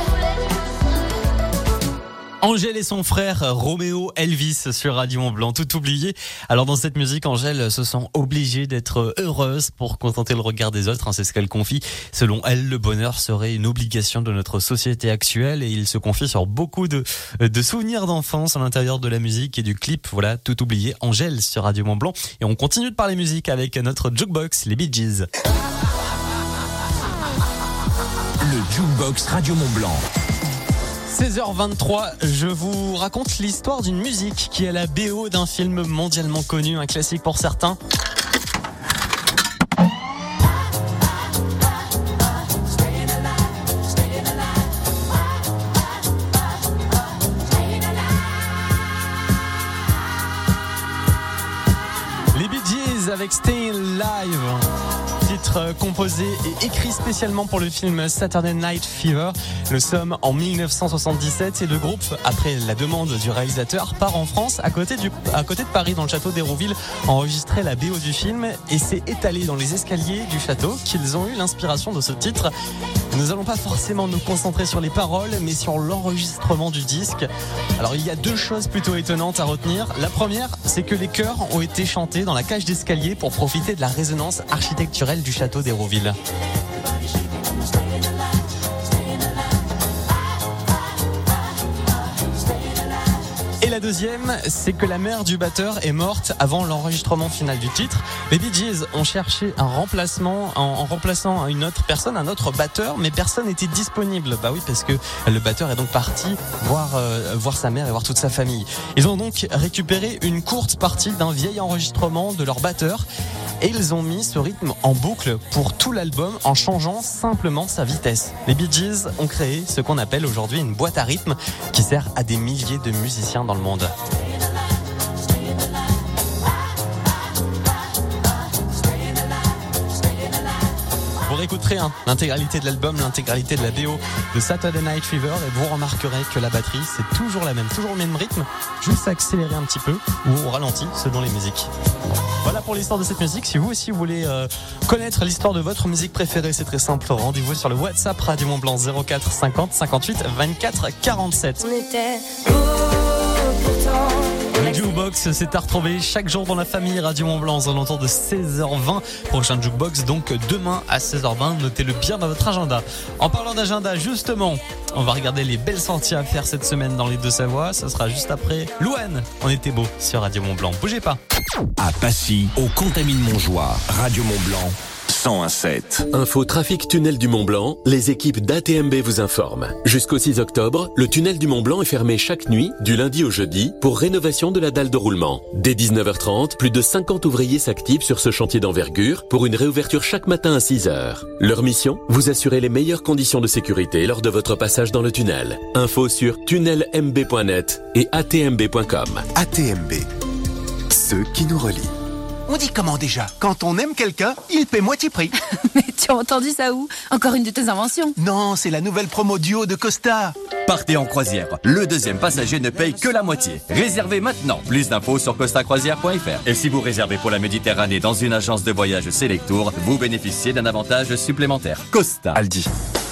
Angèle et son frère Roméo Elvis sur Radio Mont Blanc, tout oublié. Alors dans cette musique, Angèle se sent obligée d'être heureuse pour contenter le regard des autres, hein, c'est ce qu'elle confie. Selon elle, le bonheur serait une obligation de notre société actuelle et il se confie sur beaucoup de, de souvenirs d'enfance à l'intérieur de la musique et du clip. Voilà, tout oublié, Angèle sur Radio Mont Blanc. Et on continue de parler musique avec notre jukebox, les Bee Gees. Le Jukebox Radio Mont Blanc. seize heures vingt-trois, je vous raconte l'histoire d'une musique qui est la B O d'un film mondialement connu, un classique pour certains. Les Bee Gees avec Stay Alive. Titre composé et écrit spécialement pour le film Saturday Night Fever. Nous sommes en mille neuf cent soixante-dix-sept et le groupe, après la demande du réalisateur, part en France à côté, du, à côté de Paris, dans le château d'Hérouville, enregistrer la B O du film et c'est étalé dans les escaliers du château qu'ils ont eu l'inspiration de ce titre. Nous n'allons pas forcément nous concentrer sur les paroles, mais sur l'enregistrement du disque. Alors il y a deux choses plutôt étonnantes à retenir. La première, c'est que les chœurs ont été chantés dans la cage d'escalier pour profiter de la résonance architecturelle du château d'Hérouville. Et la deuxième, c'est que la mère du batteur est morte avant l'enregistrement final du titre. Les Bee Gees ont cherché un remplacement en, en remplaçant une autre personne, un autre batteur, mais personne n'était disponible. Bah oui, parce que le batteur est donc parti voir, euh, voir sa mère et voir toute sa famille. Ils ont donc récupéré une courte partie d'un vieil enregistrement de leur batteur et ils ont mis ce rythme en boucle pour tout l'album en changeant simplement sa vitesse. Les Bee Gees ont créé ce qu'on appelle aujourd'hui une boîte à rythme qui sert à des milliers de musiciens dans le monde. Vous réécouterez hein, l'intégralité de l'album, l'intégralité de la B O de Saturday Night Fever et vous remarquerez que la batterie c'est toujours la même, toujours le même rythme, juste accéléré un petit peu ou au ralenti selon les musiques. Voilà pour l'histoire de cette musique. Si vous aussi vous voulez euh, connaître l'histoire de votre musique préférée, c'est très simple. Rendez-vous sur le WhatsApp Radio Mont Blanc zéro quatre cinquante cinquante-huit vingt-quatre quarante-sept. On était beau pourtant. Le Jukebox, c'est à retrouver chaque jour dans la famille Radio Mont Blanc aux alentours de seize heures vingt. Prochain Jukebox donc demain à seize heures vingt. Notez-le bien dans votre agenda. En parlant d'agenda, justement, on va regarder les belles sorties à faire cette semaine dans les Deux-Savoie. Ça sera juste après Louane. On était beau sur Radio Mont Blanc. Bougez pas. À Passy, au Contamine-Montjoie, Radio Mont Blanc. cent un sept. Info trafic tunnel du Mont Blanc, les équipes d'A T M B vous informent. Jusqu'au six octobre, le tunnel du Mont Blanc est fermé chaque nuit, du lundi au jeudi, pour rénovation de la dalle de roulement. Dès dix-neuf heures trente, plus de cinquante ouvriers s'activent sur ce chantier d'envergure pour une réouverture chaque matin à six heures. Leur mission, vous assurer les meilleures conditions de sécurité lors de votre passage dans le tunnel. Info sur tunnel m b point net et a t m b point com. A T M B, ceux qui nous relient. On dit comment déjà? Quand on aime quelqu'un, il paie moitié prix. Mais tu as entendu ça où? Encore une de tes inventions? Non, c'est la nouvelle promo duo de Costa. Partez en croisière. Le deuxième passager ne paye que la moitié. Réservez maintenant. Plus d'infos sur costa croisière point f r. Et si vous réservez pour la Méditerranée dans une agence de voyage Selectour, vous bénéficiez d'un avantage supplémentaire. Costa. Aldi.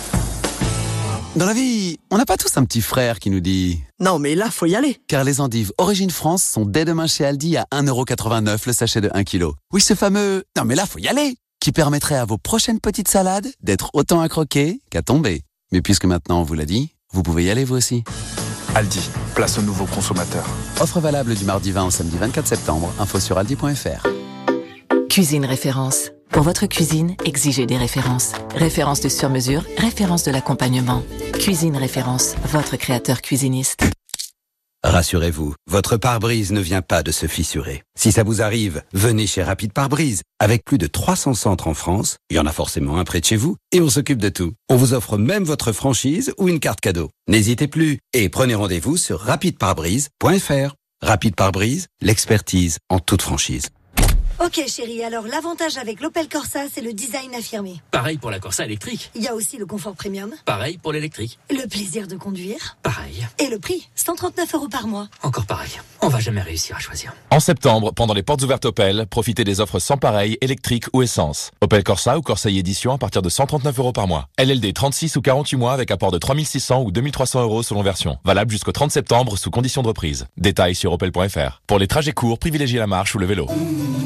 Dans la vie, on n'a pas tous un petit frère qui nous dit « Non mais là, faut y aller !» Car les endives Origine France sont dès demain chez Aldi à un euro quatre-vingt-neuf le sachet de un kilo. Oui, ce fameux « Non mais là, faut y aller !» qui permettrait à vos prochaines petites salades d'être autant à croquer qu'à tomber. Mais puisque maintenant on vous l'a dit, vous pouvez y aller vous aussi. Aldi, place aux nouveaux consommateurs. Offre valable du mardi vingt au samedi vingt-quatre septembre. Info sur aldi point f r. Cuisine Référence. Pour votre cuisine, exigez des références. Références de sur-mesure, références de l'accompagnement. Cuisine Référence, votre créateur cuisiniste. Rassurez-vous, votre pare-brise ne vient pas de se fissurer. Si ça vous arrive, venez chez Rapide Pare-brise. Avec plus de trois cents centres en France, il y en a forcément un près de chez vous, et on s'occupe de tout. On vous offre même votre franchise ou une carte cadeau. N'hésitez plus et prenez rendez-vous sur rapide pare brise point f r. Rapide Pare-brise, l'expertise en toute franchise. Ok chérie, alors l'avantage avec l'Opel Corsa, c'est le design affirmé. Pareil pour la Corsa électrique. Il y a aussi le confort premium. Pareil pour l'électrique. Le plaisir de conduire. Pareil. Et le prix, cent trente-neuf euros par mois. Encore pareil. On va jamais réussir à choisir. En septembre, pendant les portes ouvertes Opel, profitez des offres sans pareil, électrique ou essence. Opel Corsa ou Corsa e-Edition à partir de cent trente-neuf euros par mois. L L D trente-six ou quarante-huit mois avec apport de trois mille six cents ou deux mille trois cents euros selon version. Valable jusqu'au trente septembre sous conditions de reprise. Détails sur opel point f r. Pour les trajets courts, privilégiez la marche ou le vélo.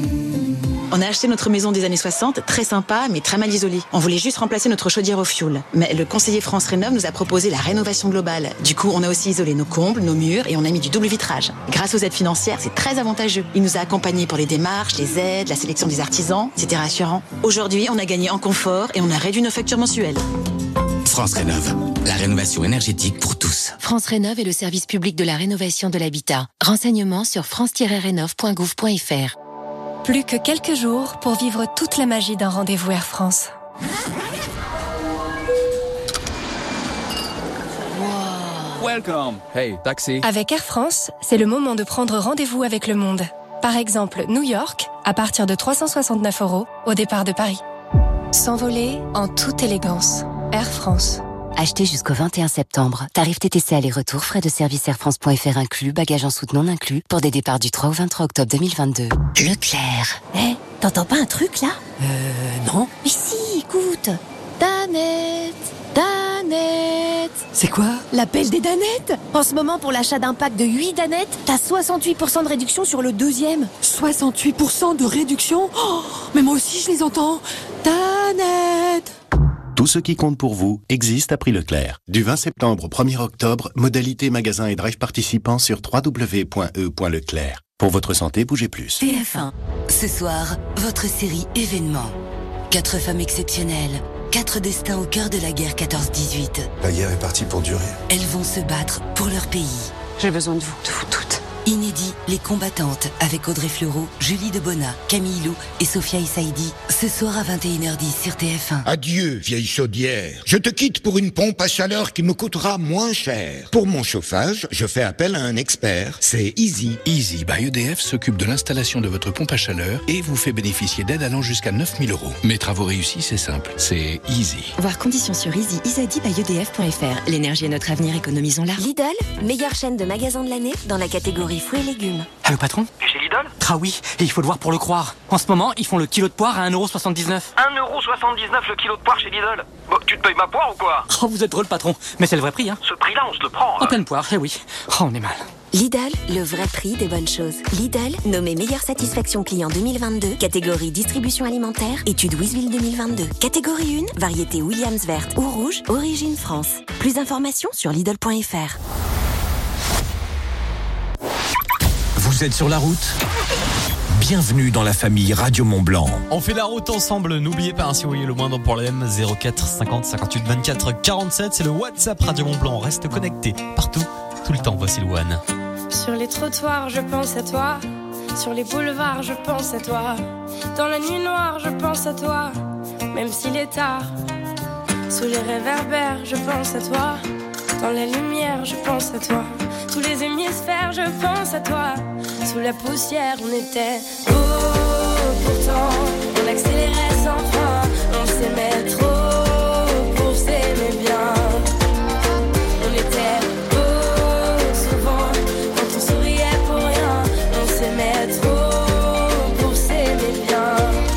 On a acheté notre maison des années soixante, très sympa, mais très mal isolée. On voulait juste remplacer notre chaudière au fioul. Mais le conseiller France Rénov nous a proposé la rénovation globale. Du coup, on a aussi isolé nos combles, nos murs et on a mis du double vitrage. Grâce aux aides financières, c'est très avantageux. Il nous a accompagnés pour les démarches, les aides, la sélection des artisans. C'était rassurant. Aujourd'hui, on a gagné en confort et on a réduit nos factures mensuelles. France Rénov, la rénovation énergétique pour tous. France Rénov est le service public de la rénovation de l'habitat. Renseignements sur france tiret rénov point gouv point f r. Plus que quelques jours pour vivre toute la magie d'un rendez-vous Air France. Welcome. Hey, taxi. Avec Air France, c'est le moment de prendre rendez-vous avec le monde. Par exemple, New York, à partir de trois cent soixante-neuf euros au départ de Paris. S'envoler en toute élégance. Air France. Achetez jusqu'au vingt et un septembre. Tarif T T C aller-retour, frais de service air france point f r inclus, bagages en soute non inclus, pour des départs du trois au vingt-trois octobre deux mille vingt-deux. Leclerc. Eh, hey, t'entends pas un truc là? Euh, non. Mais si, écoute. Danette, Danette. C'est quoi? L'appel des Danettes. En ce moment, pour l'achat d'un pack de huit Danettes, t'as soixante-huit pour cent de réduction sur le deuxième. soixante-huit pour cent de réduction? Oh, mais moi aussi je les entends. Danette. Tout ce qui compte pour vous existe à prix Leclerc. Du vingt septembre au premier octobre, modalité magasin et drive participants sur w w w point e point leclerc. Pour votre santé, bougez plus. T F un. Ce soir, votre série événement. Quatre femmes exceptionnelles. Quatre destins au cœur de la guerre quatorze dix-huit. La guerre est partie pour durer. Elles vont se battre pour leur pays. J'ai besoin de vous, de vous toutes. Inédit, Les Combattantes, avec Audrey Fleurot, Julie Debona, Camille Lou et Sophia Issaidi. Ce soir à vingt et une heures dix sur T F un. Adieu, vieille chaudière. Je te quitte pour une pompe à chaleur qui me coûtera moins cher. Pour mon chauffage, je fais appel à un expert. C'est Easy. Easy by E D F s'occupe de l'installation de votre pompe à chaleur et vous fait bénéficier d'aides allant jusqu'à neuf mille euros. Mes travaux réussis, c'est simple. C'est Easy. Voir conditions sur Easy, Isadi by E D F point f r. L'énergie est notre avenir, économisons-la. Lidl, meilleure chaîne de magasins de l'année dans la catégorie fruits et légumes. Allô patron? T'es chez Lidl? Ah oui, et il faut le voir pour le croire. En ce moment, ils font le kilo de poire à un euro soixante-dix-neuf. un euro soixante-dix-neuf le kilo de poire chez Lidl? Bon, tu te payes ma poire ou quoi? Oh, vous êtes drôle patron, mais c'est le vrai prix, hein. Ce prix-là, on se le prend. En hein. pleine poire, eh oui. Oh, on est mal. Lidl, le vrai prix des bonnes choses. Lidl, nommé meilleure satisfaction client deux mille vingt-deux, catégorie distribution alimentaire, étude Wisville deux mille vingt-deux. Catégorie un, variété Williams verte ou rouge, origine France. Plus d'informations sur Lidl point f r. Vous êtes sur la route? Bienvenue dans la famille Radio Mont-Blanc. On fait la route ensemble, n'oubliez pas, hein, si vous voyez le moindre problème, zéro quatre cinquante cinquante-huit vingt-quatre quarante-sept, c'est le WhatsApp Radio Mont-Blanc, reste connecté partout, tout le temps. Voici Louane. Sur les trottoirs, je pense à toi. Sur les boulevards, je pense à toi. Dans la nuit noire, je pense à toi. Même s'il est tard. Sous les réverbères, je pense à toi. Dans la lumière, je pense à toi. Tous les hémisphères, je pense à toi. Sous la poussière, on était. Oh, pourtant on accélérait sans fin. On s'aimait trop pour s'aimer bien. On était beau souvent quand on souriait pour rien. On s'aimait trop pour s'aimer bien.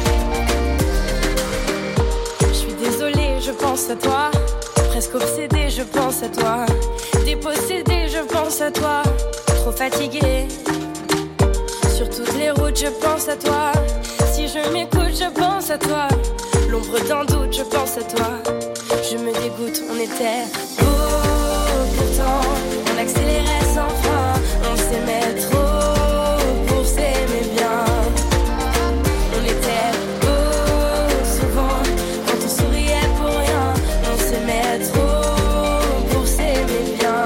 Je suis désolée, je pense à toi. Presque obsédée, je pense à toi. Dépossédée, je pense à toi. Trop fatiguée. Sur toutes les routes, je pense à toi. Si je m'écoute, je pense à toi. L'ombre d'un doute, je pense à toi. Je me dégoûte, on était beau. Pourtant, on accélérait sans frein. On s'aimait trop pour s'aimer bien. On était beau souvent quand on souriait pour rien. On s'aimait trop pour s'aimer bien.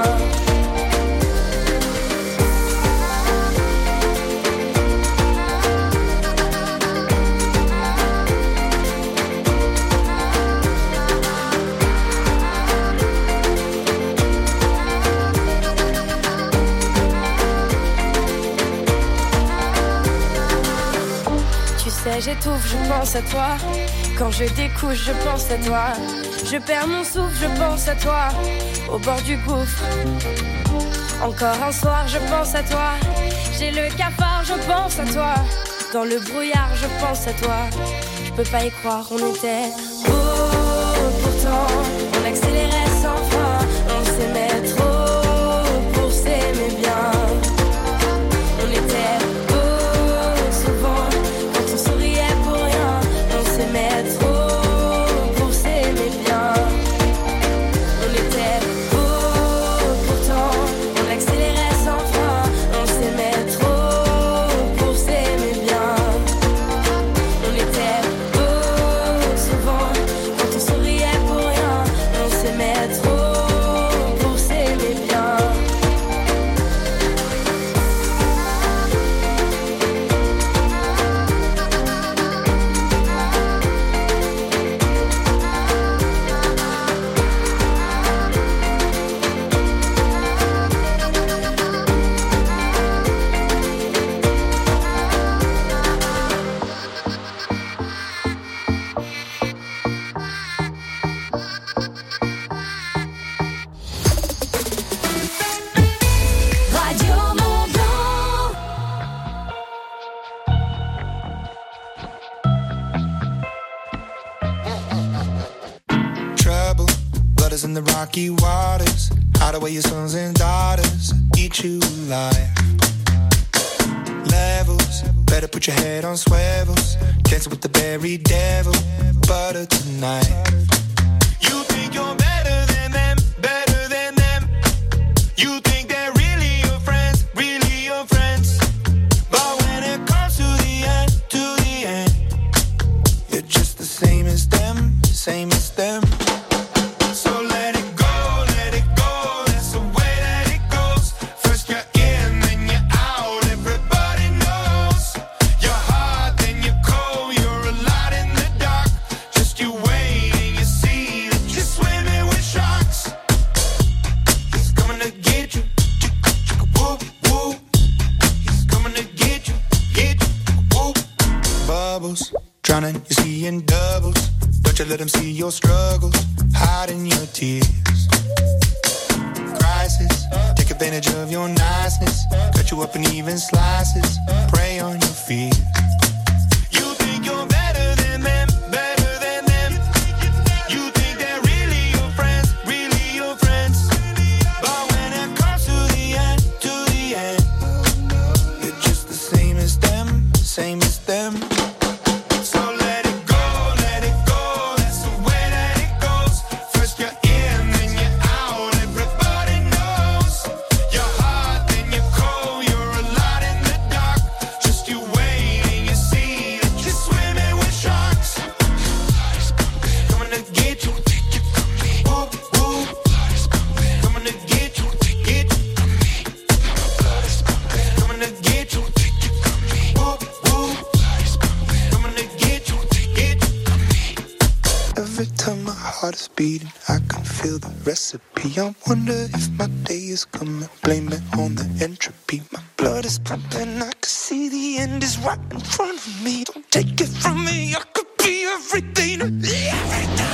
J'étouffe, je pense à toi. Quand je découche, je pense à toi. Je perds mon souffle, je pense à toi. Au bord du gouffre. Encore un soir, je pense à toi. J'ai le cafard, je pense à toi. Dans le brouillard, je pense à toi. Je peux pas y croire, on était beau. Pourtant, on accélérait sans fin. On s'aimait trop pour s'aimer bien. On était trop pour s'aimer bien. On était beau, pourtant on accélérait sans frein. On s'aimait trop pour s'aimer bien. On était beau souvent quand on souriait pour rien. On s'aimait trop pour s'aimer bien. In the rocky waters, hide away your sons and daughters, eat you alive. Levels, better put your head on swivels, dancing with the berry devil, butter tonight. You think you're better than them, better than them. You think they're really your friends, really your friends. But when it comes to the end, to the end, you're just the same as them, same as them. Drowning, you see in doubles. Don't you let them see your struggles, hiding your tears. Crisis, take advantage of your niceness. Cut you up in even slices, prey on your fears. You think you're better than them, better than them. You think they're really your friends, really your friends. But when it comes to the end, to the end, you're just the same as them, same as them. Beating, I can feel feel the recipe. I wonder if my day is coming. Blame it on the entropy. My blood is pumping. I can see the end is right in front of me. Don't take it from me. I could be everything. Everything.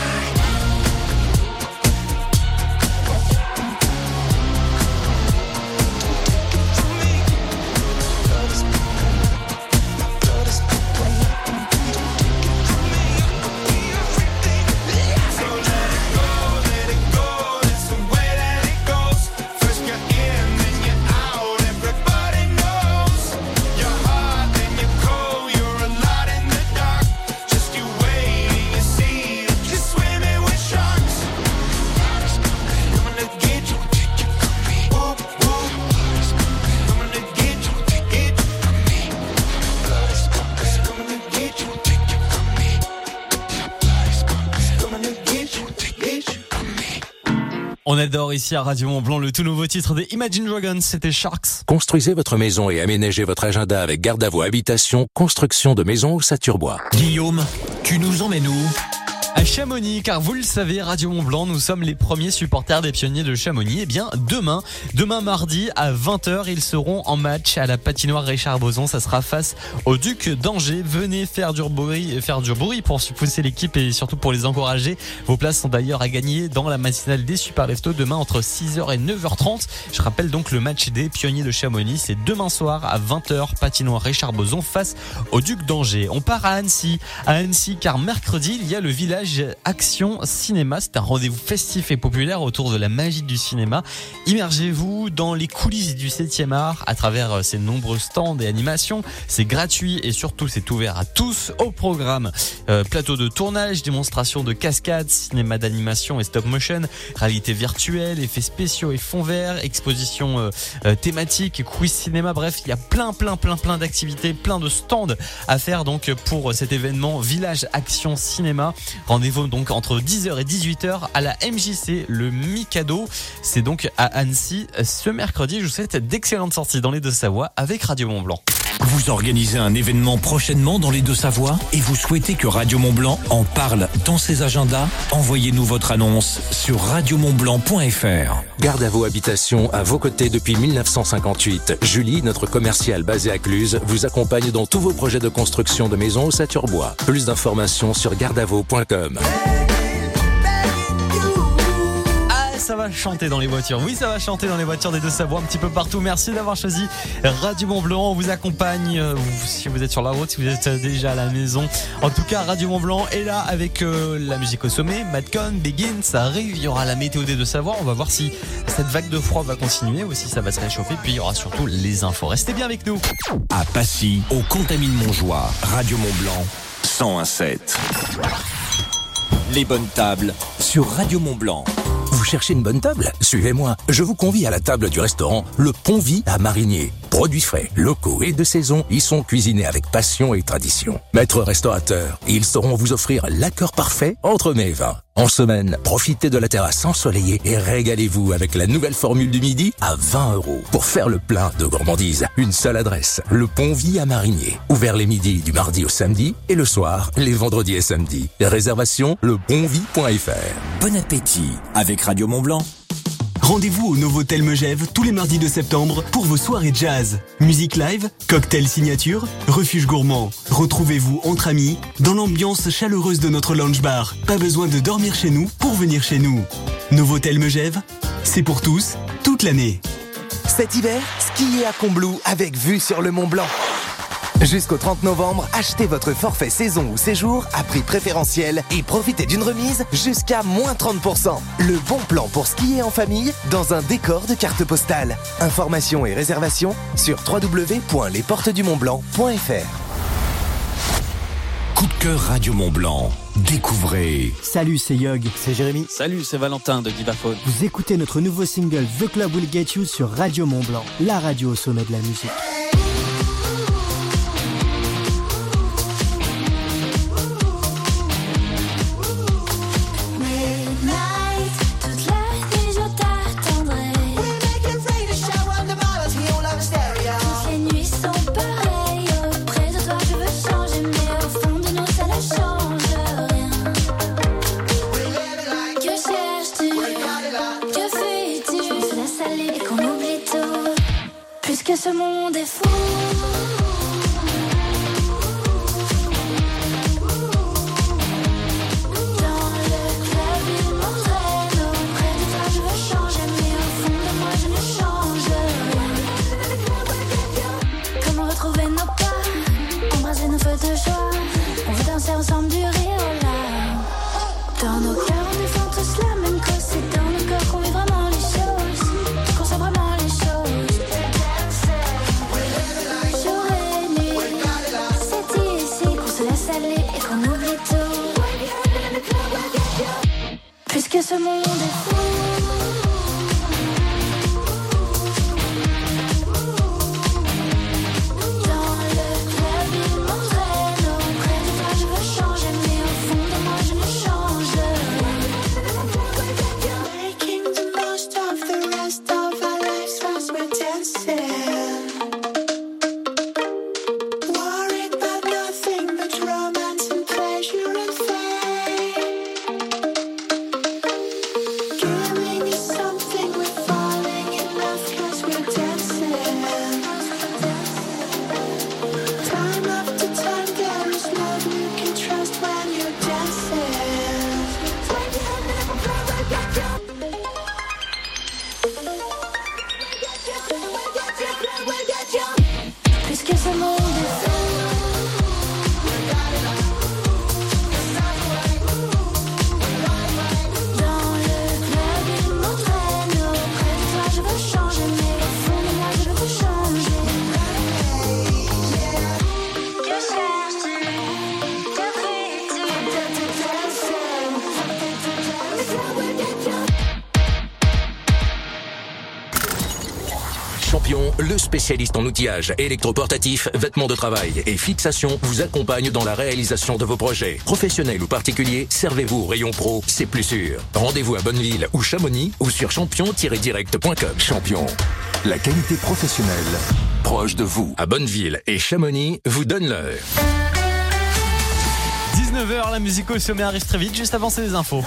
On adore ici à Radio Mont-Blanc le tout nouveau titre des Imagine Dragons, c'était Sharks. Construisez votre maison et aménagez votre agenda avec Gardavo Habitation, construction de maisons au Saturbois. Guillaume, tu nous emmènes où ? À Chamonix, car vous le savez, Radio Mont-Blanc, nous sommes les premiers supporters des pionniers de Chamonix. Eh bien, demain, demain mardi à vingt heures, ils seront en match à la patinoire Richard Boson. Ça sera face au Duc d'Angers. Venez faire du bruit, faire du bruit pour pousser l'équipe et surtout pour les encourager. Vos places sont d'ailleurs à gagner dans la matinale des Super Leftos demain entre six heures et neuf heures trente. Je rappelle donc le match des pionniers de Chamonix. C'est demain soir à vingt heures, patinoire Richard Boson face au Duc d'Angers. On part à Annecy. À Annecy, car mercredi, il y a le village Action Cinéma. C'est un rendez-vous festif et populaire autour de la magie du cinéma. Immergez-vous dans les coulisses du septième art à travers ces nombreux stands et animations. C'est gratuit et surtout c'est ouvert à tous. Au programme, euh, plateau de tournage, démonstration de cascades, cinéma d'animation et stop motion, réalité virtuelle, effets spéciaux et fonds verts, exposition euh, euh, thématique, quiz cinéma. Bref, il y a plein plein plein plein d'activités, plein de stands à faire donc pour cet événement Village Action Cinéma. Rendez-vous donc entre dix heures et dix-huit heures à la M J C, le Mikado. C'est donc à Annecy ce mercredi. Je vous souhaite d'excellentes sorties dans les Deux-Savoies avec Radio Mont-Blanc. Vous organisez un événement prochainement dans les Deux-Savoies et vous souhaitez que Radio Mont-Blanc en parle dans ses agendas? Envoyez-nous votre annonce sur radio mont blanc point f r. Gardavo Habitation à vos côtés depuis mille neuf cent cinquante-huit. Julie, notre commerciale basée à Cluse, vous accompagne dans tous vos projets de construction de maisons au Saturbois. Plus d'informations sur gardavo point com. Ça va chanter dans les voitures. Oui, ça va chanter dans les voitures des Deux-Savoies un petit peu partout. Merci d'avoir choisi Radio Mont-Blanc. On vous accompagne si vous êtes sur la route, si vous êtes déjà à la maison. En tout cas, Radio Mont-Blanc est là avec euh, la musique au sommet. Madcon, Begin, ça arrive. Il y aura la météo des Deux-Savoies. On va voir si cette vague de froid va continuer ou si ça va se réchauffer. Puis il y aura surtout les infos. Restez bien avec nous. À Passy, au Contamine-Montjoie, Radio Mont-Blanc, cent un sept. Les bonnes tables sur Radio Mont-Blanc. Vous cherchez une bonne table? Suivez-moi. Je vous convie à la table du restaurant Le Pont-Vie à Marigné. Produits frais, locaux et de saison, ils sont cuisinés avec passion et tradition. Maîtres restaurateurs, ils sauront vous offrir l'accord parfait entre mets et vins. En semaine, profitez de la terrasse ensoleillée et régalez-vous avec la nouvelle formule du midi à vingt euros. Pour faire le plein de gourmandise, une seule adresse, Le Pont-Vie à Marigné. Ouvert les midis du mardi au samedi et le soir, les vendredis et samedis. Réservation, le pont vie point f r. Bon appétit avec Radio Mont-Blanc. Rendez-vous au Novotel Megève tous les mardis de septembre pour vos soirées jazz. Musique live, cocktail signature, refuge gourmand. Retrouvez-vous entre amis dans l'ambiance chaleureuse de notre lounge bar. Pas besoin de dormir chez nous pour venir chez nous. Novotel Megève, c'est pour tous, toute l'année. Cet hiver, skiez à Combloux avec vue sur le Mont Blanc. Jusqu'au trente novembre, achetez votre forfait saison ou séjour à prix préférentiel et profitez d'une remise jusqu'à moins trente pour cent. Le bon plan pour skier en famille dans un décor de carte postale. Informations et réservations sur w w w point les portes du mont blanc point f r. Coup de cœur Radio Mont-Blanc. Découvrez. Salut, c'est Yog. C'est Jérémy. Salut, c'est Valentin de Divaphone. Vous écoutez notre nouveau single The Club Will Get You sur Radio Mont-Blanc, la radio au sommet de la musique. Que cherches-tu? Que fais-tu? Je me suis laisse aller et qu'on oublie tout. Puisque ce monde est fou. Ensemble du rire aux larmes. Dans nos cœurs on défend tous la même cause. C'est dans nos corps qu'on vit vraiment les choses, qu'on sent vraiment les choses. Jour et nuit, c'est ici qu'on se laisse aller et qu'on oublie tout. Puisque ce monde est fou. Champion, le spécialiste en outillage électroportatif, vêtements de travail et fixation, vous accompagne dans la réalisation de vos projets. Professionnels ou particuliers, servez-vous au rayon pro, c'est plus sûr. Rendez-vous à Bonneville ou Chamonix ou sur champion tiret direct point com. Champion, la qualité professionnelle proche de vous. À Bonneville et Chamonix, vous donne l'heure. dix-neuf heures, la musique au sommet arrive très vite, juste avant c'est les infos.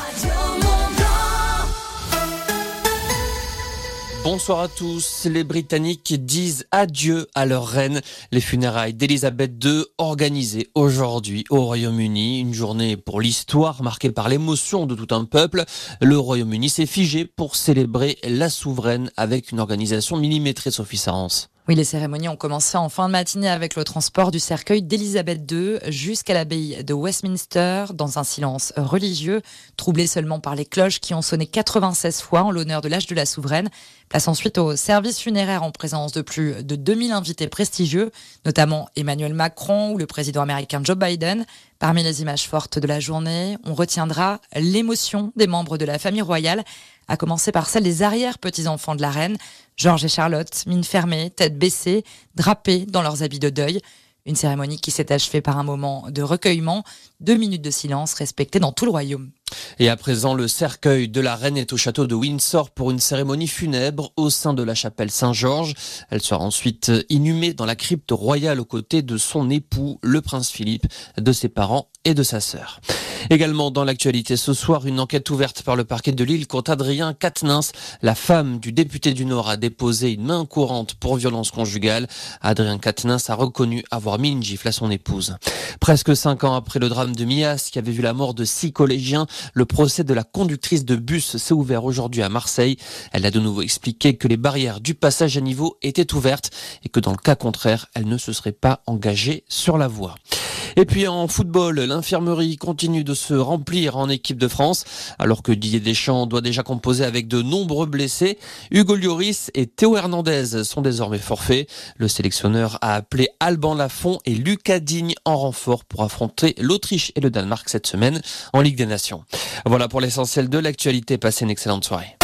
Bonsoir à tous. Les Britanniques disent adieu à leur reine. Les funérailles d'Elisabeth deux organisées aujourd'hui au Royaume-Uni. Une journée pour l'histoire marquée par l'émotion de tout un peuple. Le Royaume-Uni s'est figé pour célébrer la souveraine avec une organisation millimétrée, Sophie Sarence. Oui, les cérémonies ont commencé en fin de matinée avec le transport du cercueil d'Elisabeth deux jusqu'à l'abbaye de Westminster dans un silence religieux, troublé seulement par les cloches qui ont sonné quatre-vingt-seize fois en l'honneur de l'âge de la souveraine. Place ensuite au service funéraire en présence de plus de deux mille invités prestigieux, notamment Emmanuel Macron ou le président américain Joe Biden. Parmi les images fortes de la journée, on retiendra l'émotion des membres de la famille royale, à commencer par celle des arrière-petits-enfants de la reine, George et Charlotte, mine fermée, tête baissée, drapés dans leurs habits de deuil. Une cérémonie qui s'est achevée par un moment de recueillement, deux minutes de silence respectées dans tout le royaume. Et à présent, le cercueil de la reine est au château de Windsor pour une cérémonie funèbre au sein de la chapelle Saint-Georges. Elle sera ensuite inhumée dans la crypte royale aux côtés de son époux, le prince Philippe, de ses parents et de sa sœur. Également dans l'actualité ce soir, une enquête ouverte par le parquet de Lille contre Adrien Quatennens. La femme du député du Nord a déposé une main courante pour violence conjugale. Adrien Quatennens a reconnu avoir mis une gifle à son épouse. Presque cinq ans après le drame de Mias, qui avait vu la mort de six collégiens, le procès de la conductrice de bus s'est ouvert aujourd'hui à Marseille. Elle a de nouveau expliqué que les barrières du passage à niveau étaient ouvertes et que dans le cas contraire, elle ne se serait pas engagée sur la voie. Et puis en football, l'infirmerie continue de se remplir en équipe de France, alors que Didier Deschamps doit déjà composer avec de nombreux blessés. Hugo Lloris et Théo Hernandez sont désormais forfaits. Le sélectionneur a appelé Alban Lafont et Lucas Digne en renfort pour affronter l'Autriche et le Danemark cette semaine en Ligue des Nations. Voilà pour l'essentiel de l'actualité. Passez une excellente soirée.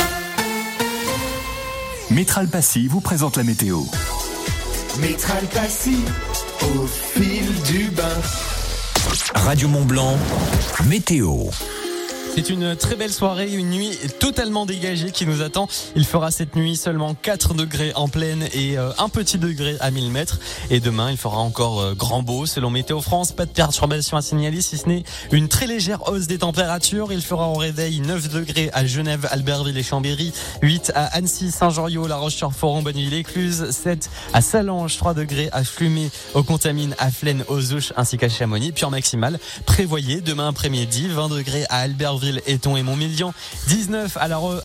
Métral Passy vous présente la météo. Métral Passy, au fil du bain. Radio Mont Blanc, météo. C'est une très belle soirée, une nuit totalement dégagée qui nous attend. Il fera cette nuit seulement quatre degrés en plaine et un petit degré à mille mètres. Et demain, il fera encore grand beau selon Météo France. Pas de perturbation à signaler si ce n'est une très légère hausse des températures. Il fera au réveil neuf degrés à Genève, Albertville et Chambéry, huit à Annecy, Saint-Jean-Riot, La Roche-sur-Foron, Bonneville-Écluse, sept à Sallanges, trois degrés à Flumé, aux Contamines, à Flaine, aux Ouches ainsi qu'à Chamonix. Puis en maximale, prévoyez demain après-midi vingt degrés à Albertville, Éton et Montmélian, dix-neuf à La Re-